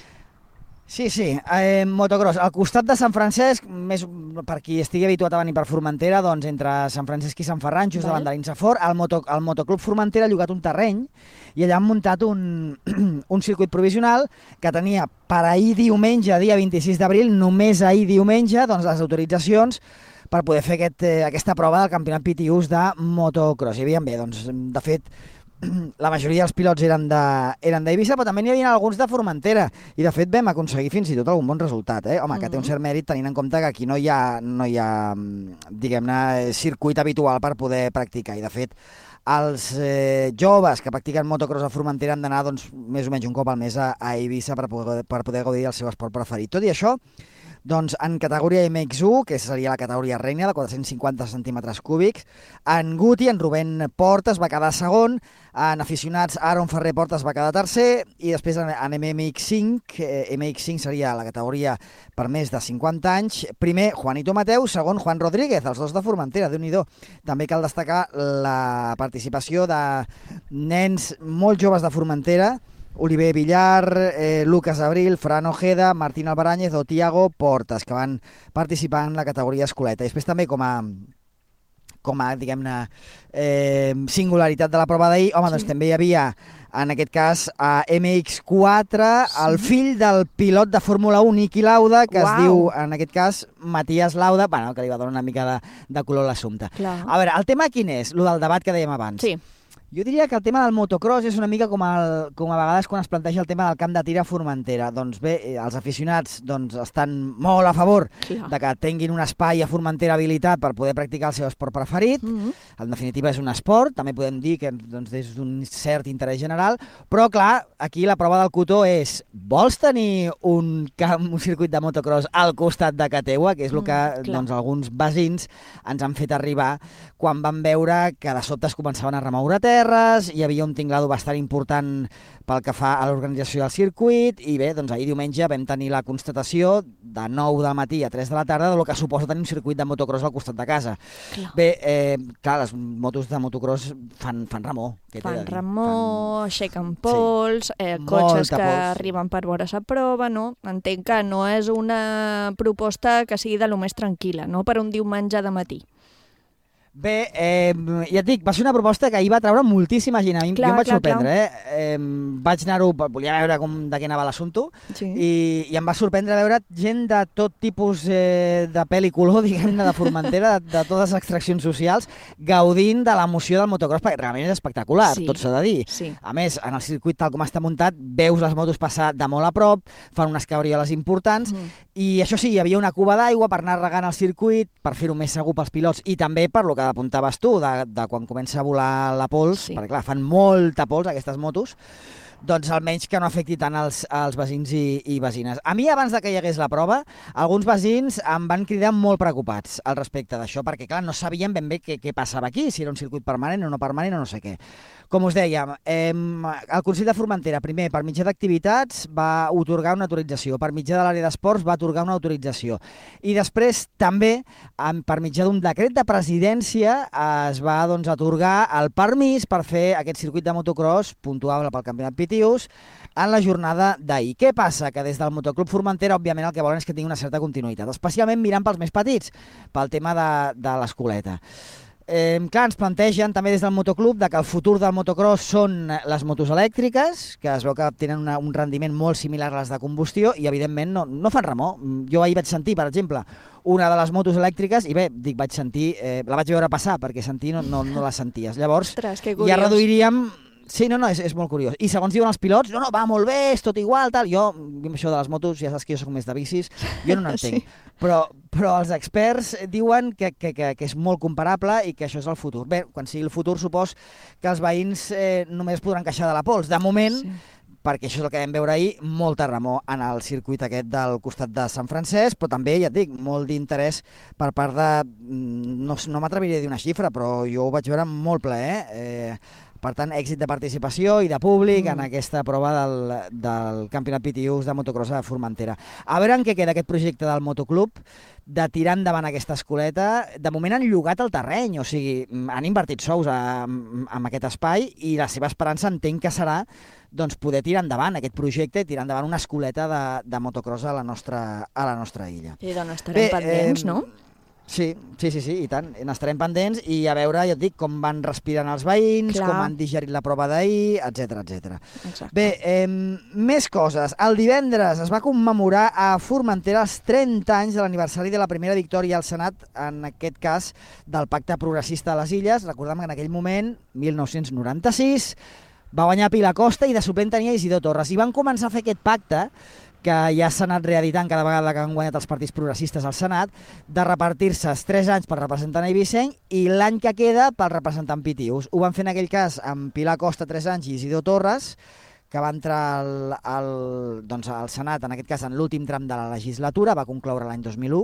sí, sí, eh, motocross. Al costat de Sant Francesc, més per qui estigui habituat a venir per Formentera, doncs entre Sant Francesc i Sant Ferran, just davant de l'Insafort, el, moto, el Motoclub Formentera ha llogat un terreny i allà han muntat un, un circuit provisional que tenia per ahir diumenge, dia vint-i-sis d'abril, només ahir diumenge, doncs les autoritzacions per poder fer aquest, eh, aquesta prova del campionat P T Us de motocross. Hi havia bé, doncs, de fet, la majoria dels pilots eren de, eren d'Eivissa, però també n'hi havia alguns de Formentera. I, de fet, vam aconseguir fins i tot algun bon resultat. Eh? Home, mm-hmm. que té un cert mèrit tenint en compte que aquí no hi ha, no hi ha diguem-ne, circuit habitual per poder practicar. I, de fet, els eh, joves que practiquen motocross a Formentera han d'anar doncs, més o menys un cop al mes a, a Eivissa per poder, per poder gaudir del seu esport preferit. Tot i això, doncs, en categoria M X u, que seria la categoria reina de quatre-cents cinquanta centímetres cúbics, en Guti, en Rubén Portes va quedar segon, en aficionats Aaron Ferrer Portes va quedar tercer, i després en, en M X cinc, eh, M X cinc seria la categoria per més de cinquanta anys, primer Juanito Mateu, segon Juan Rodríguez, els dos de Formentera, Déu-n'hi-do. També cal destacar la participació de nens molt joves de Formentera, Oliver Villar, eh, Lucas Abril, Fran Ojeda, Martín Albaráñez o Tiago Portas, que van participar en la categoria escoleta. I després també com a, com a diguem-ne, eh, singularitat de la prova d'ahir, home, sí. doncs també hi havia, en aquest cas, a M X quatre, sí. el fill del pilot de Fórmula un, Niki Lauda, que Uau. es diu, en aquest cas, Matías Lauda, bueno, que li va donar una mica de, de color a l'assumpte. A veure, el tema quin és? Lo del debat que dèiem abans. Sí. Jo diria que el tema del motocross és una mica com, el, com a vegades quan es planteja el tema del camp de tir a Formentera. Doncs bé, els aficionats doncs, estan molt a favor Clar. de que tinguin un espai a Formentera habilitat per poder practicar el seu esport preferit. Mm-hmm. En definitiva és un esport, també podem dir que doncs, és d'un cert interès general, però clar, aquí la prova del cotó és: vols tenir un, camp, un circuit de motocross al costat de ca teua, que és el que mm, doncs, alguns veïns ens han fet arribar quan van veure que de sobte es començaven a remoure terres, hi havia un tinglado bastant important pel que fa a l'organització del circuit, i bé, doncs ahir diumenge vam tenir la constatació de nou del matí a tres de la tarda del que suposa tenir un circuit de motocross al costat de casa. Clar. Bé, eh, clar, les motos de motocross fan, fan remor. Fan remor, fan... aixequen pols, sí. eh, cotxes que pols. arriben per veure la prova, no? Entenc que no és una proposta que sigui de lo més tranquil·la, no? Per un diumenge de matí. Bé, eh, ja et dic, va ser una proposta que ahir va treure moltíssima gent. A mi clar, jo em vaig clar, sorprendre, clar. eh? eh? Vaig anar-ho, volia veure com, de què anava l'assumpte, sí. i, i em va sorprendre veure gent de tot tipus eh, de pèl i color, diguem-ne, de Formentera, de, de totes les extraccions socials, gaudint de l'emoció del motocross, perquè realment és espectacular, sí. tot s'ha de dir. Sí. A més, en el circuit tal com està muntat, veus les motos passar de molt a prop, fan unes cabrioles importants, mm. i això sí, hi havia una cuba d'aigua per anar regant el circuit, per fer-ho més segur pels pilots, i també per lo que apuntaves tu, de, de quan comença a volar la pols, sí. perquè clar, fan molta pols aquestes motos, doncs almenys que no afecti tant els, els veïns i, i veïnes. A mi, abans de que hi hagués la prova, alguns veïns em van cridar molt preocupats al respecte d'això, perquè clar, no sabien ben bé què, què passava aquí, si era un circuit permanent o no permanent o no sé què. Com us dèiem, eh, el Consell de Formentera, primer, per mitjà d'activitats, va otorgar una autorització, per mitjà de l'àrea d'esports va otorgar una autorització, i després també, per mitjà d'un decret de presidència, es va doncs, atorgar el permís per fer aquest circuit de motocross puntuable pel Campionat Pitius en la jornada d'ahir. Què passa? Que des del Motoclub Formentera, òbviament, el que volen és que tingui una certa continuïtat, especialment mirant pels més petits, pel tema de, de l'escoleta. Eh, clar, ens plantegen també des del motoclub de que el futur del motocross són les motos elèctriques, que es veu que tenen una, un rendiment molt similar a les de combustió i evidentment no, no fan remor. Jo ahir vaig sentir, per exemple, una de les motos elèctriques i bé, dic, vaig sentir, eh, la vaig veure passar perquè sentir no, no, no la senties. Llavors, Ostres, que ja reduiríem... Sí, no, no, és, és molt curiós. I segons diuen els pilots, no, no, va molt bé, és tot igual, tal. Jo, això de les motos, ja saps que jo soc més de bicis, jo no n'entenc. Sí. Però, però els experts diuen que, que, que, que és molt comparable i que això és el futur. Bé, quan sigui el futur, supos que els veïns eh, només podran queixar de la pols. De moment, sí. perquè això és el que vam veure ahir, molta remor en el circuit aquest del costat de Sant Francesc, però també, ja et dic, molt d'interès per part de... No, no m'atreviria a dir una xifra, però jo ho vaig veure molt plaer, eh? Per tant, èxit de participació i de públic mm. en aquesta prova del, del Campionat Pitius de motocross a Formentera. A veure en què queda aquest projecte del motoclub de tirar endavant aquesta escoleta. De moment han llogat el terreny, o sigui, han invertit sous a, a, en aquest espai i la seva esperança entenc que serà doncs, poder tirar endavant aquest projecte i tirar endavant una escoleta de, de motocross a la nostra, a la nostra illa. I doncs estarem Bé, pendents, eh, no? Sí, sí, sí, sí, i tant. N'estarem pendents i a veure, ja et dic, com van respirant els veïns, Clar. com han digerit la prova d'ahir, etcètera, etcètera. Bé, eh, més coses. El divendres es va commemorar a Formentera els trenta anys de l'aniversari de la primera victòria al Senat, en aquest cas del Pacte Progressista de les Illes. Recordem que en aquell moment, mil nou-cents noranta-sis, va guanyar Pilar Costa i de suplent tenia Isidor Torres. I van començar a fer aquest pacte que ja s'ha anat reeditant cada vegada que han guanyat els partits progressistes al Senat, de repartir-se els tres anys per representant Eivissenc i l'any que queda pel representant Pitius. Ho van fer en aquell cas amb Pilar Costa tres anys i Isidor Torres, que va entrar al, al, doncs al Senat, en aquest cas en l'últim tram de la legislatura, va concloure l'any dos mil u,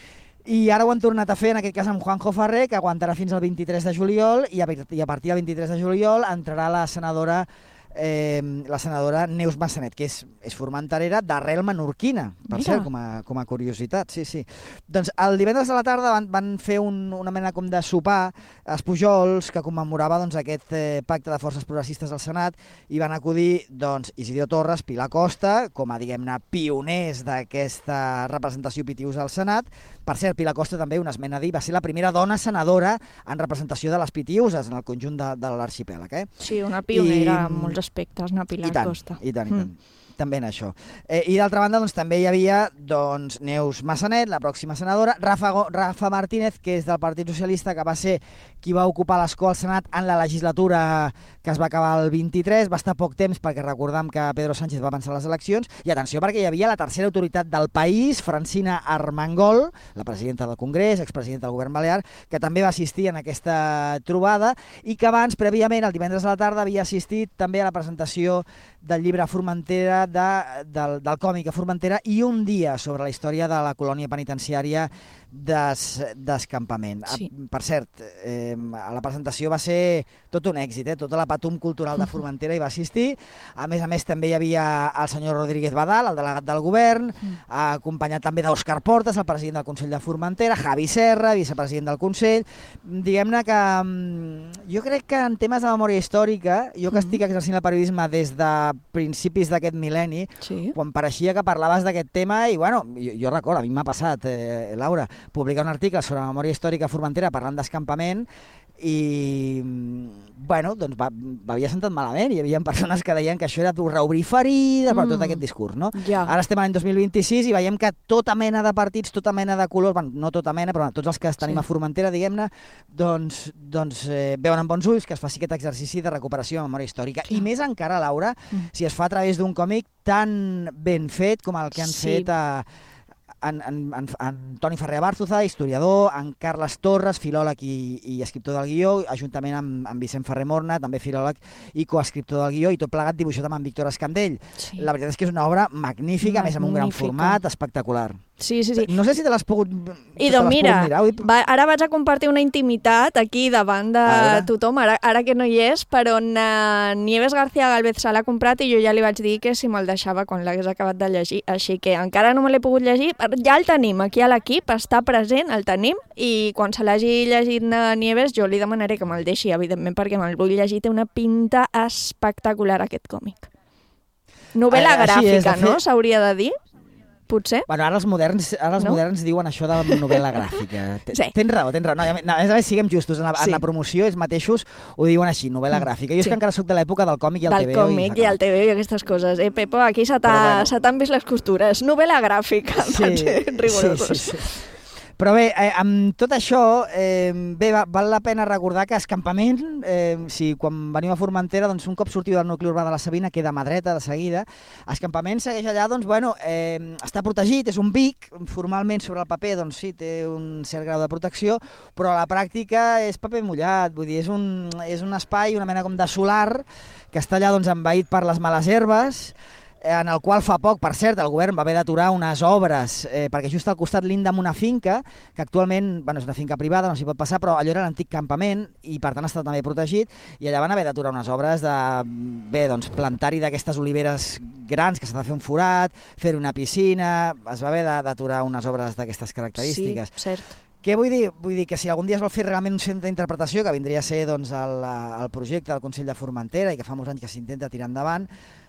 i ara ho han tornat a fer, en aquest cas amb Juanjo Ferrer, que aguantarà fins al vint-i-tres de juliol, i a, i a partir del vint-i-tres de juliol entrarà la senadora Eh, la senadora Neus Massanet, que és, és formenterera d'arrel menorquina, per Mira. cert, com a, com a curiositat. Sí, sí. Doncs el divendres de la tarda van, van fer un, una mena com de sopar als Pujols que commemorava doncs, aquest eh, pacte de forces progressistes al Senat i van acudir doncs, Isidor Torres, Pilar Costa, com a diguem-ne pioners d'aquesta representació Pitius al Senat. Per cert, Pilar Costa també, una esmena a dir, va ser la primera dona senadora en representació de les Pitiuses en el conjunt de, de l'arxipèlag. Eh? Sí, una pionera en molts aspectes, no, Pilar I tant, Costa. I tant, i tant. Mm. També en això. Eh, I d'altra banda, doncs, també hi havia doncs, Neus Massanet, la pròxima senadora, Rafa, Rafa Martínez, que és del Partit Socialista, que va ser qui va ocupar l'escó al Senat en la legislatura que es va acabar el vint-i-tres, va estar poc temps perquè recordam que Pedro Sánchez va avançar les eleccions, i atenció perquè hi havia la tercera autoritat del país, Francina Armengol, la presidenta del Congrés, expresidenta del govern balear, que també va assistir en aquesta trobada i que abans, prèviament, el divendres a la tarda, havia assistit també a la presentació del llibre Formentera, de, del, del còmic a Formentera i un dia sobre la història de la colònia penitenciària d'escampament. Sí. Per cert, eh, a la presentació va ser tot un èxit, eh? Tota la patum cultural de Formentera hi va assistir. A més a més, també hi havia el senyor Rodríguez Badal, el delegat del govern, mm. acompanyat també d'Òscar Portas, el president del Consell de Formentera, Javi Serra, vicepresident del Consell. Diguem-ne que jo crec que en temes de memòria històrica, jo que mm. estic exercint el periodisme des de principis d'aquest mil·lenni, sí. quan pareixia que parlaves d'aquest tema, i bueno, jo, jo recordo, a mi m'ha passat, eh, Laura, publicar un article sobre la memòria històrica a Formentera parlant d'escampament i, bueno, doncs va, m'havia sentat malament. Hi havia persones que deien que això era reobrir ferides per tot aquest discurs, no? Ja. Ara estem a l'any dos mil vint-i-sis i veiem que tota mena de partits, tota mena de colors, bueno, no tota mena, però tots els que tenim sí. a Formentera, diguem-ne, doncs, doncs eh, veuen amb bons ulls que es faci aquest exercici de recuperació de memòria històrica. Clar. I més encara, Laura, mm. si es fa a través d'un còmic tan ben fet com el que han sí. fet a En, en, en, en Toni Ferrer Bárzuza, historiador, en Carles Torres, filòleg i, i escriptor del guió, juntament amb, amb Vicent Ferrer Morna, també filòleg i coescriptor del guió, i tot plegat dibuixat amb en Víctor Escandell. Sí. La veritat és que és una obra magnífica, magnífica. A més amb un gran format, espectacular. Sí, sí, sí. No sé si te l'has pogut, I te doncs l'has mira, pogut mirar. Ui, va, ara vaig a compartir una intimitat aquí davant de A veure. tothom, ara, ara que no hi és, però on uh, Nieves García Galvez se l'ha comprat i jo ja li vaig dir que si me'l deixava quan l'hagués acabat de llegir, així que encara no me l'he pogut llegir, ja el tenim aquí a l'equip, està present, el tenim, i quan se l'hagi llegit a Nieves jo li demanaré que me'l deixi, evidentment, perquè me'l vull llegir, té una pinta espectacular aquest còmic. Novel·la Eh, així és, gràfica, de fet- no? S'hauria de dir? Potser? Bueno, ara els moderns, ara els No? moderns diuen això de novel·la gràfica. T- Sí. Tens raó, tens raó. No, a més, a més, siguem justos, en la, Sí. en la promoció ells mateixos ho diuen així, novel·la Mm, gràfica. Jo és sí. que encara sóc de l'època del còmic i el Del T V O. còmic i el T V O i aquestes coses. Eh, Pepo, aquí se t'ha- se t'han vist les costures. Novel·la gràfica, Sí, per ser rigorosos. sí, sí, sí. Però bé, eh, amb tot això, eh, bé, va, val la pena recordar que Escampament, eh, si quan venim a Formentera, doncs un cop sortiu del nucli urbà de la Sabina, queda a mà dreta de seguida. Escampament segueix allà, doncs, bueno, eh, està protegit, és un vic, formalment sobre el paper, doncs sí, té un cert grau de protecció, però a la pràctica és paper mullat, vull dir, és un, és un espai, una mena com de solar, que està allà, doncs, envaït per les males herbes, en el qual fa poc, per cert, el govern va haver d'aturar unes obres, eh, perquè just al costat linda amb una finca, que actualment, bueno, és una finca privada, no s'hi pot passar, però allò era l'antic campament i per tant està també protegit, i allà van haver d'aturar unes obres de, bé, doncs, plantar-hi d'aquestes oliveres grans, que s'ha de fer un forat, fer una piscina, es va haver de- d'aturar unes obres d'aquestes característiques. Sí, cert. Què vull dir? Vull dir que si algun dia es vol fer realment un centre d'interpretació, que vindria a ser doncs, el, el projecte del Consell de Formentera i que fa molts anys que s'intenta tirar endavant,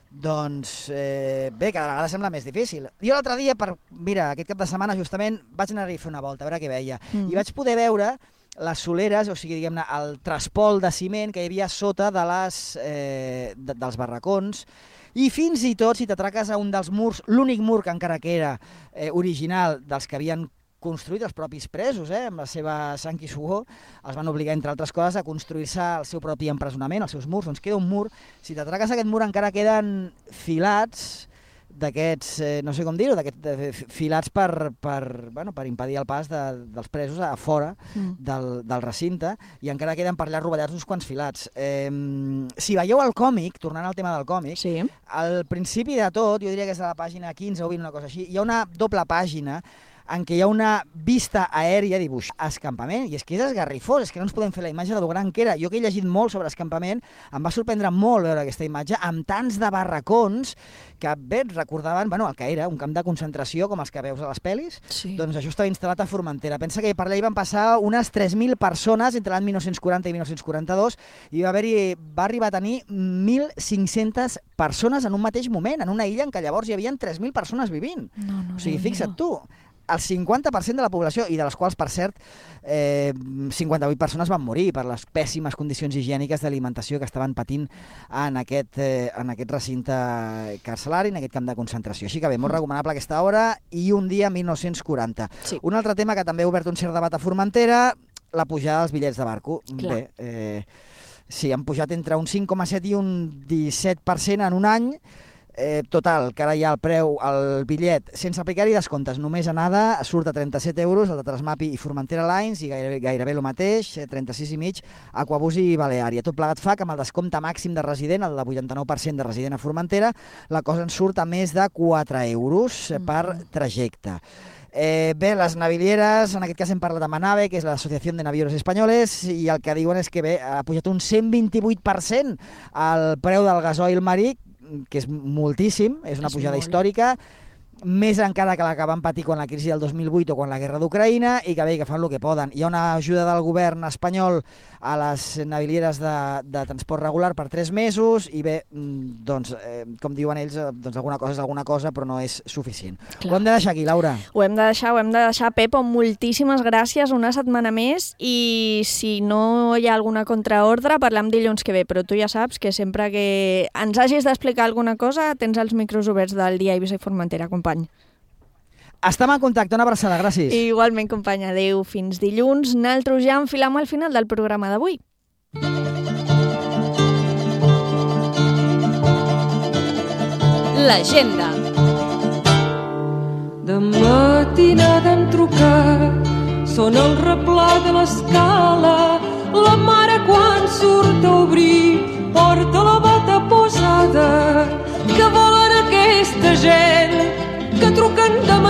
doncs eh, bé, cada vegada sembla més difícil. Jo l'altre dia, per, mira, aquest cap de setmana justament vaig anar-hi a fer una volta, a veure què veia, Mm. i vaig poder veure les soleres, o sigui, diguem-ne, el traspol de ciment que hi havia sota de les, eh, de, dels barracons, i fins i tot, si t'atraques a un dels murs, l'únic mur que encara que era eh, original dels que havien construït els propis presos, eh, amb la seva sang i suor, els van obligar, entre altres coses, a construir-se el seu propi empresonament, els seus murs. Doncs queda un mur, si t'atraques a aquest mur encara queden filats d'aquests, eh, no sé com dir-ho, d'aquests filats per, per, bueno, per impedir el pas de, dels presos a fora Mm. del, del recinte, i encara queden per allà rovellats uns quants filats. Eh, si veieu el còmic, tornant al tema del còmic, sí. al principi de tot, jo diria que és de la pàgina quinze o vint, una cosa així, hi ha una doble pàgina en què hi ha una vista aèria dibuix escampament, i és que és esgarrifós, és que no ens podem fer la imatge de lo gran que era. Jo que he llegit molt sobre escampament, em va sorprendre molt veure aquesta imatge, amb tants de barracons que bé, recordaven, bueno, el que era, un camp de concentració com els que veus a les pel·lis, Sí. doncs això estava instal·lat a Formentera. Pensa que per allà hi van passar unes tres mil persones entre l'any dinou quaranta i dinou quaranta-dos, i va haver-hi, va arribar a tenir mil cinc-centes persones en un mateix moment, en una illa en què llavors hi havia tres mil persones vivint. No, no, O sigui, Déu-n'hi-do. fixa't tu, el cinquanta per cent de la població, i de les quals, per cert, eh, cinquanta-vuit persones van morir per les pèssimes condicions higièniques d'alimentació que estaven patint en aquest, eh, en aquest recinte carcelari, en aquest camp de concentració. Així que bé, molt recomanable aquesta hora, i un dia dinou quaranta. Sí. Un altre tema que també ha obert un cert debat a Formentera, la pujada dels bitllets de barco. Clar. Bé, eh, sí, han pujat entre un cinc coma set i un disset per cent en un any. Eh, total, que ara ja el preu, el bitllet, sense aplicar-hi descomptes, només anada, surt a trenta-set euros, el de Transmapi i Formentera Lines, i gairebé, gairebé el mateix, eh, trenta-sis i mig, Aquabus i Baleària. Tot plegat fa que amb el descompte màxim de resident, el de vuitanta-nou per cent de resident a Formentera, la cosa ens surt a més de quatre euros eh, per trajecte. Eh, bé, les navilieres, en aquest cas hem parlat de Manave, que és l'Associació de Navieros Espanyoles, i el que diuen és que bé, ha pujat un cent vint-i-vuit per cent el preu del gasoil marí, que és moltíssim, és una És pujada molt. històrica, més encara que la que van patir quan la crisi del dos mil vuit o quan la guerra d'Ucraïna, i que bé, que fan el que poden. Hi ha una ajuda del govern espanyol a les navilieres de, de transport regular per tres mesos, i bé, mm, doncs, eh, com diuen ells, eh, doncs alguna cosa és alguna cosa, però no és suficient. Clar. Ho hem de deixar aquí, Laura. Ho hem de deixar, ho hem de deixar. Pepo, moltíssimes gràcies, una setmana més, i si no hi ha alguna contraordre, parlem dilluns que ve, però tu ja saps que sempre que ens hagis d'explicar alguna cosa, tens els micros oberts del dia Eivissa i Formentera, company. Estem en contacte, una abraçada, gràcies. Igualment, companya, adéu, fins dilluns. Naltros ja enfilem al final del programa d'avui. L'agenda. De matinada hem trucat, sona el replà de l'escala, la mare quan surt a obrir porta la bata posada. Que volen aquesta gent que truquen de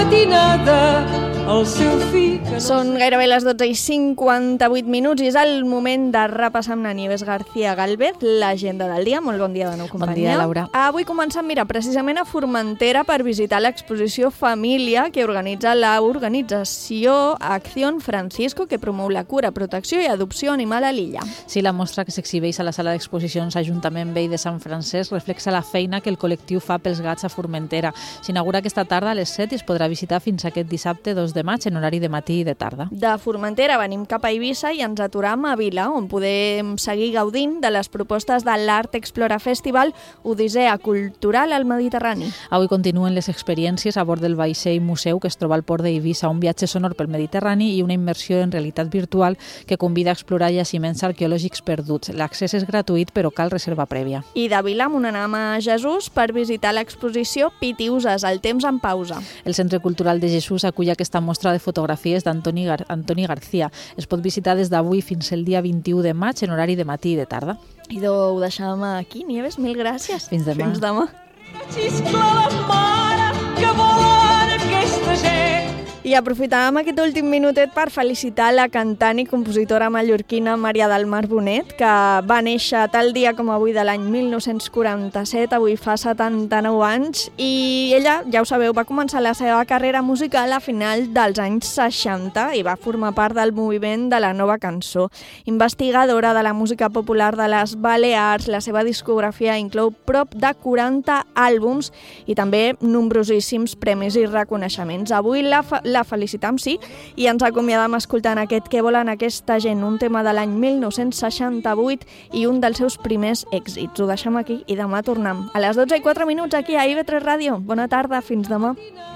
matinada el seu fill... Que no... Són gairebé les dotze i cinquanta-vuit minuts i és el moment de repassar amb la Nieves García Gálvez l'agenda del dia. Molt bon dia de nou, companyia. Bon dia, Laura. Avui comencem, mira, precisament a Formentera per visitar l'exposició Família que organitza la organització Acción Francisco, que promou la cura, protecció i adopció animal a l'illa. Sí, la mostra que s'exhibeix a la sala d'exposicions Ajuntament Vell de Sant Francesc reflexa la feina que el col·lectiu fa pels gats a Formentera. S'inaugura aquesta tarda a les set i es podrà visitar fins aquest dissabte dos de maig en horari de matí i de tarda. De Formentera venim cap a Eivissa i ens aturam a Vila, on podem seguir gaudint de les propostes de l'Art Explora Festival Odissea Cultural al Mediterrani. Avui continuen les experiències a bord del vaixell museu que es troba al port d'Eivissa, un viatge sonor pel Mediterrani i una immersió en realitat virtual que convida a explorar jaciments arqueològics perduts. L'accés és gratuït, però cal reserva prèvia. I de Vila amb un anam a Jesús per visitar l'exposició Pitiuses, el temps en pausa. El Centre Cultural de Jesús acull aquesta mostra de fotografies d'Antoni Gar Antoni García. Es pot visitar des d'avui fins el dia vint-i-u de maig en horari de matí i de tarda. I ho deixàvem aquí, Nieves, mil gràcies. Fins demà. Fins demà. Xiscla la mare que volen aquesta gent. I aprofitàvem aquest últim minutet per felicitar la cantant i compositora mallorquina Maria del Mar Bonet, que va néixer tal dia com avui de l'any mil nou-cents quaranta-set, avui fa setanta-nou anys, i ella, ja ho sabeu, va començar la seva carrera musical a final dels anys seixanta i va formar part del moviment de la nova cançó. Investigadora de la música popular de les Balears, la seva discografia inclou prop de quaranta àlbums i també nombrosíssims premis i reconeixements. Avui la la felicitam, sí, i ens acomiadam escoltant aquest Què volen aquesta gent, un tema de l'any mil nou-cents seixanta-vuit i un dels seus primers èxits. Ho deixem aquí i demà tornem. A les dotze i quatre minuts aquí a I V tres Ràdio. Bona tarda, fins demà.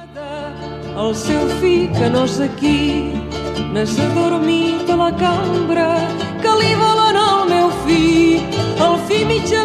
El seu fill que no és aquí, n'és adormit a la cambra, que li volen al meu fill, el fill mitjà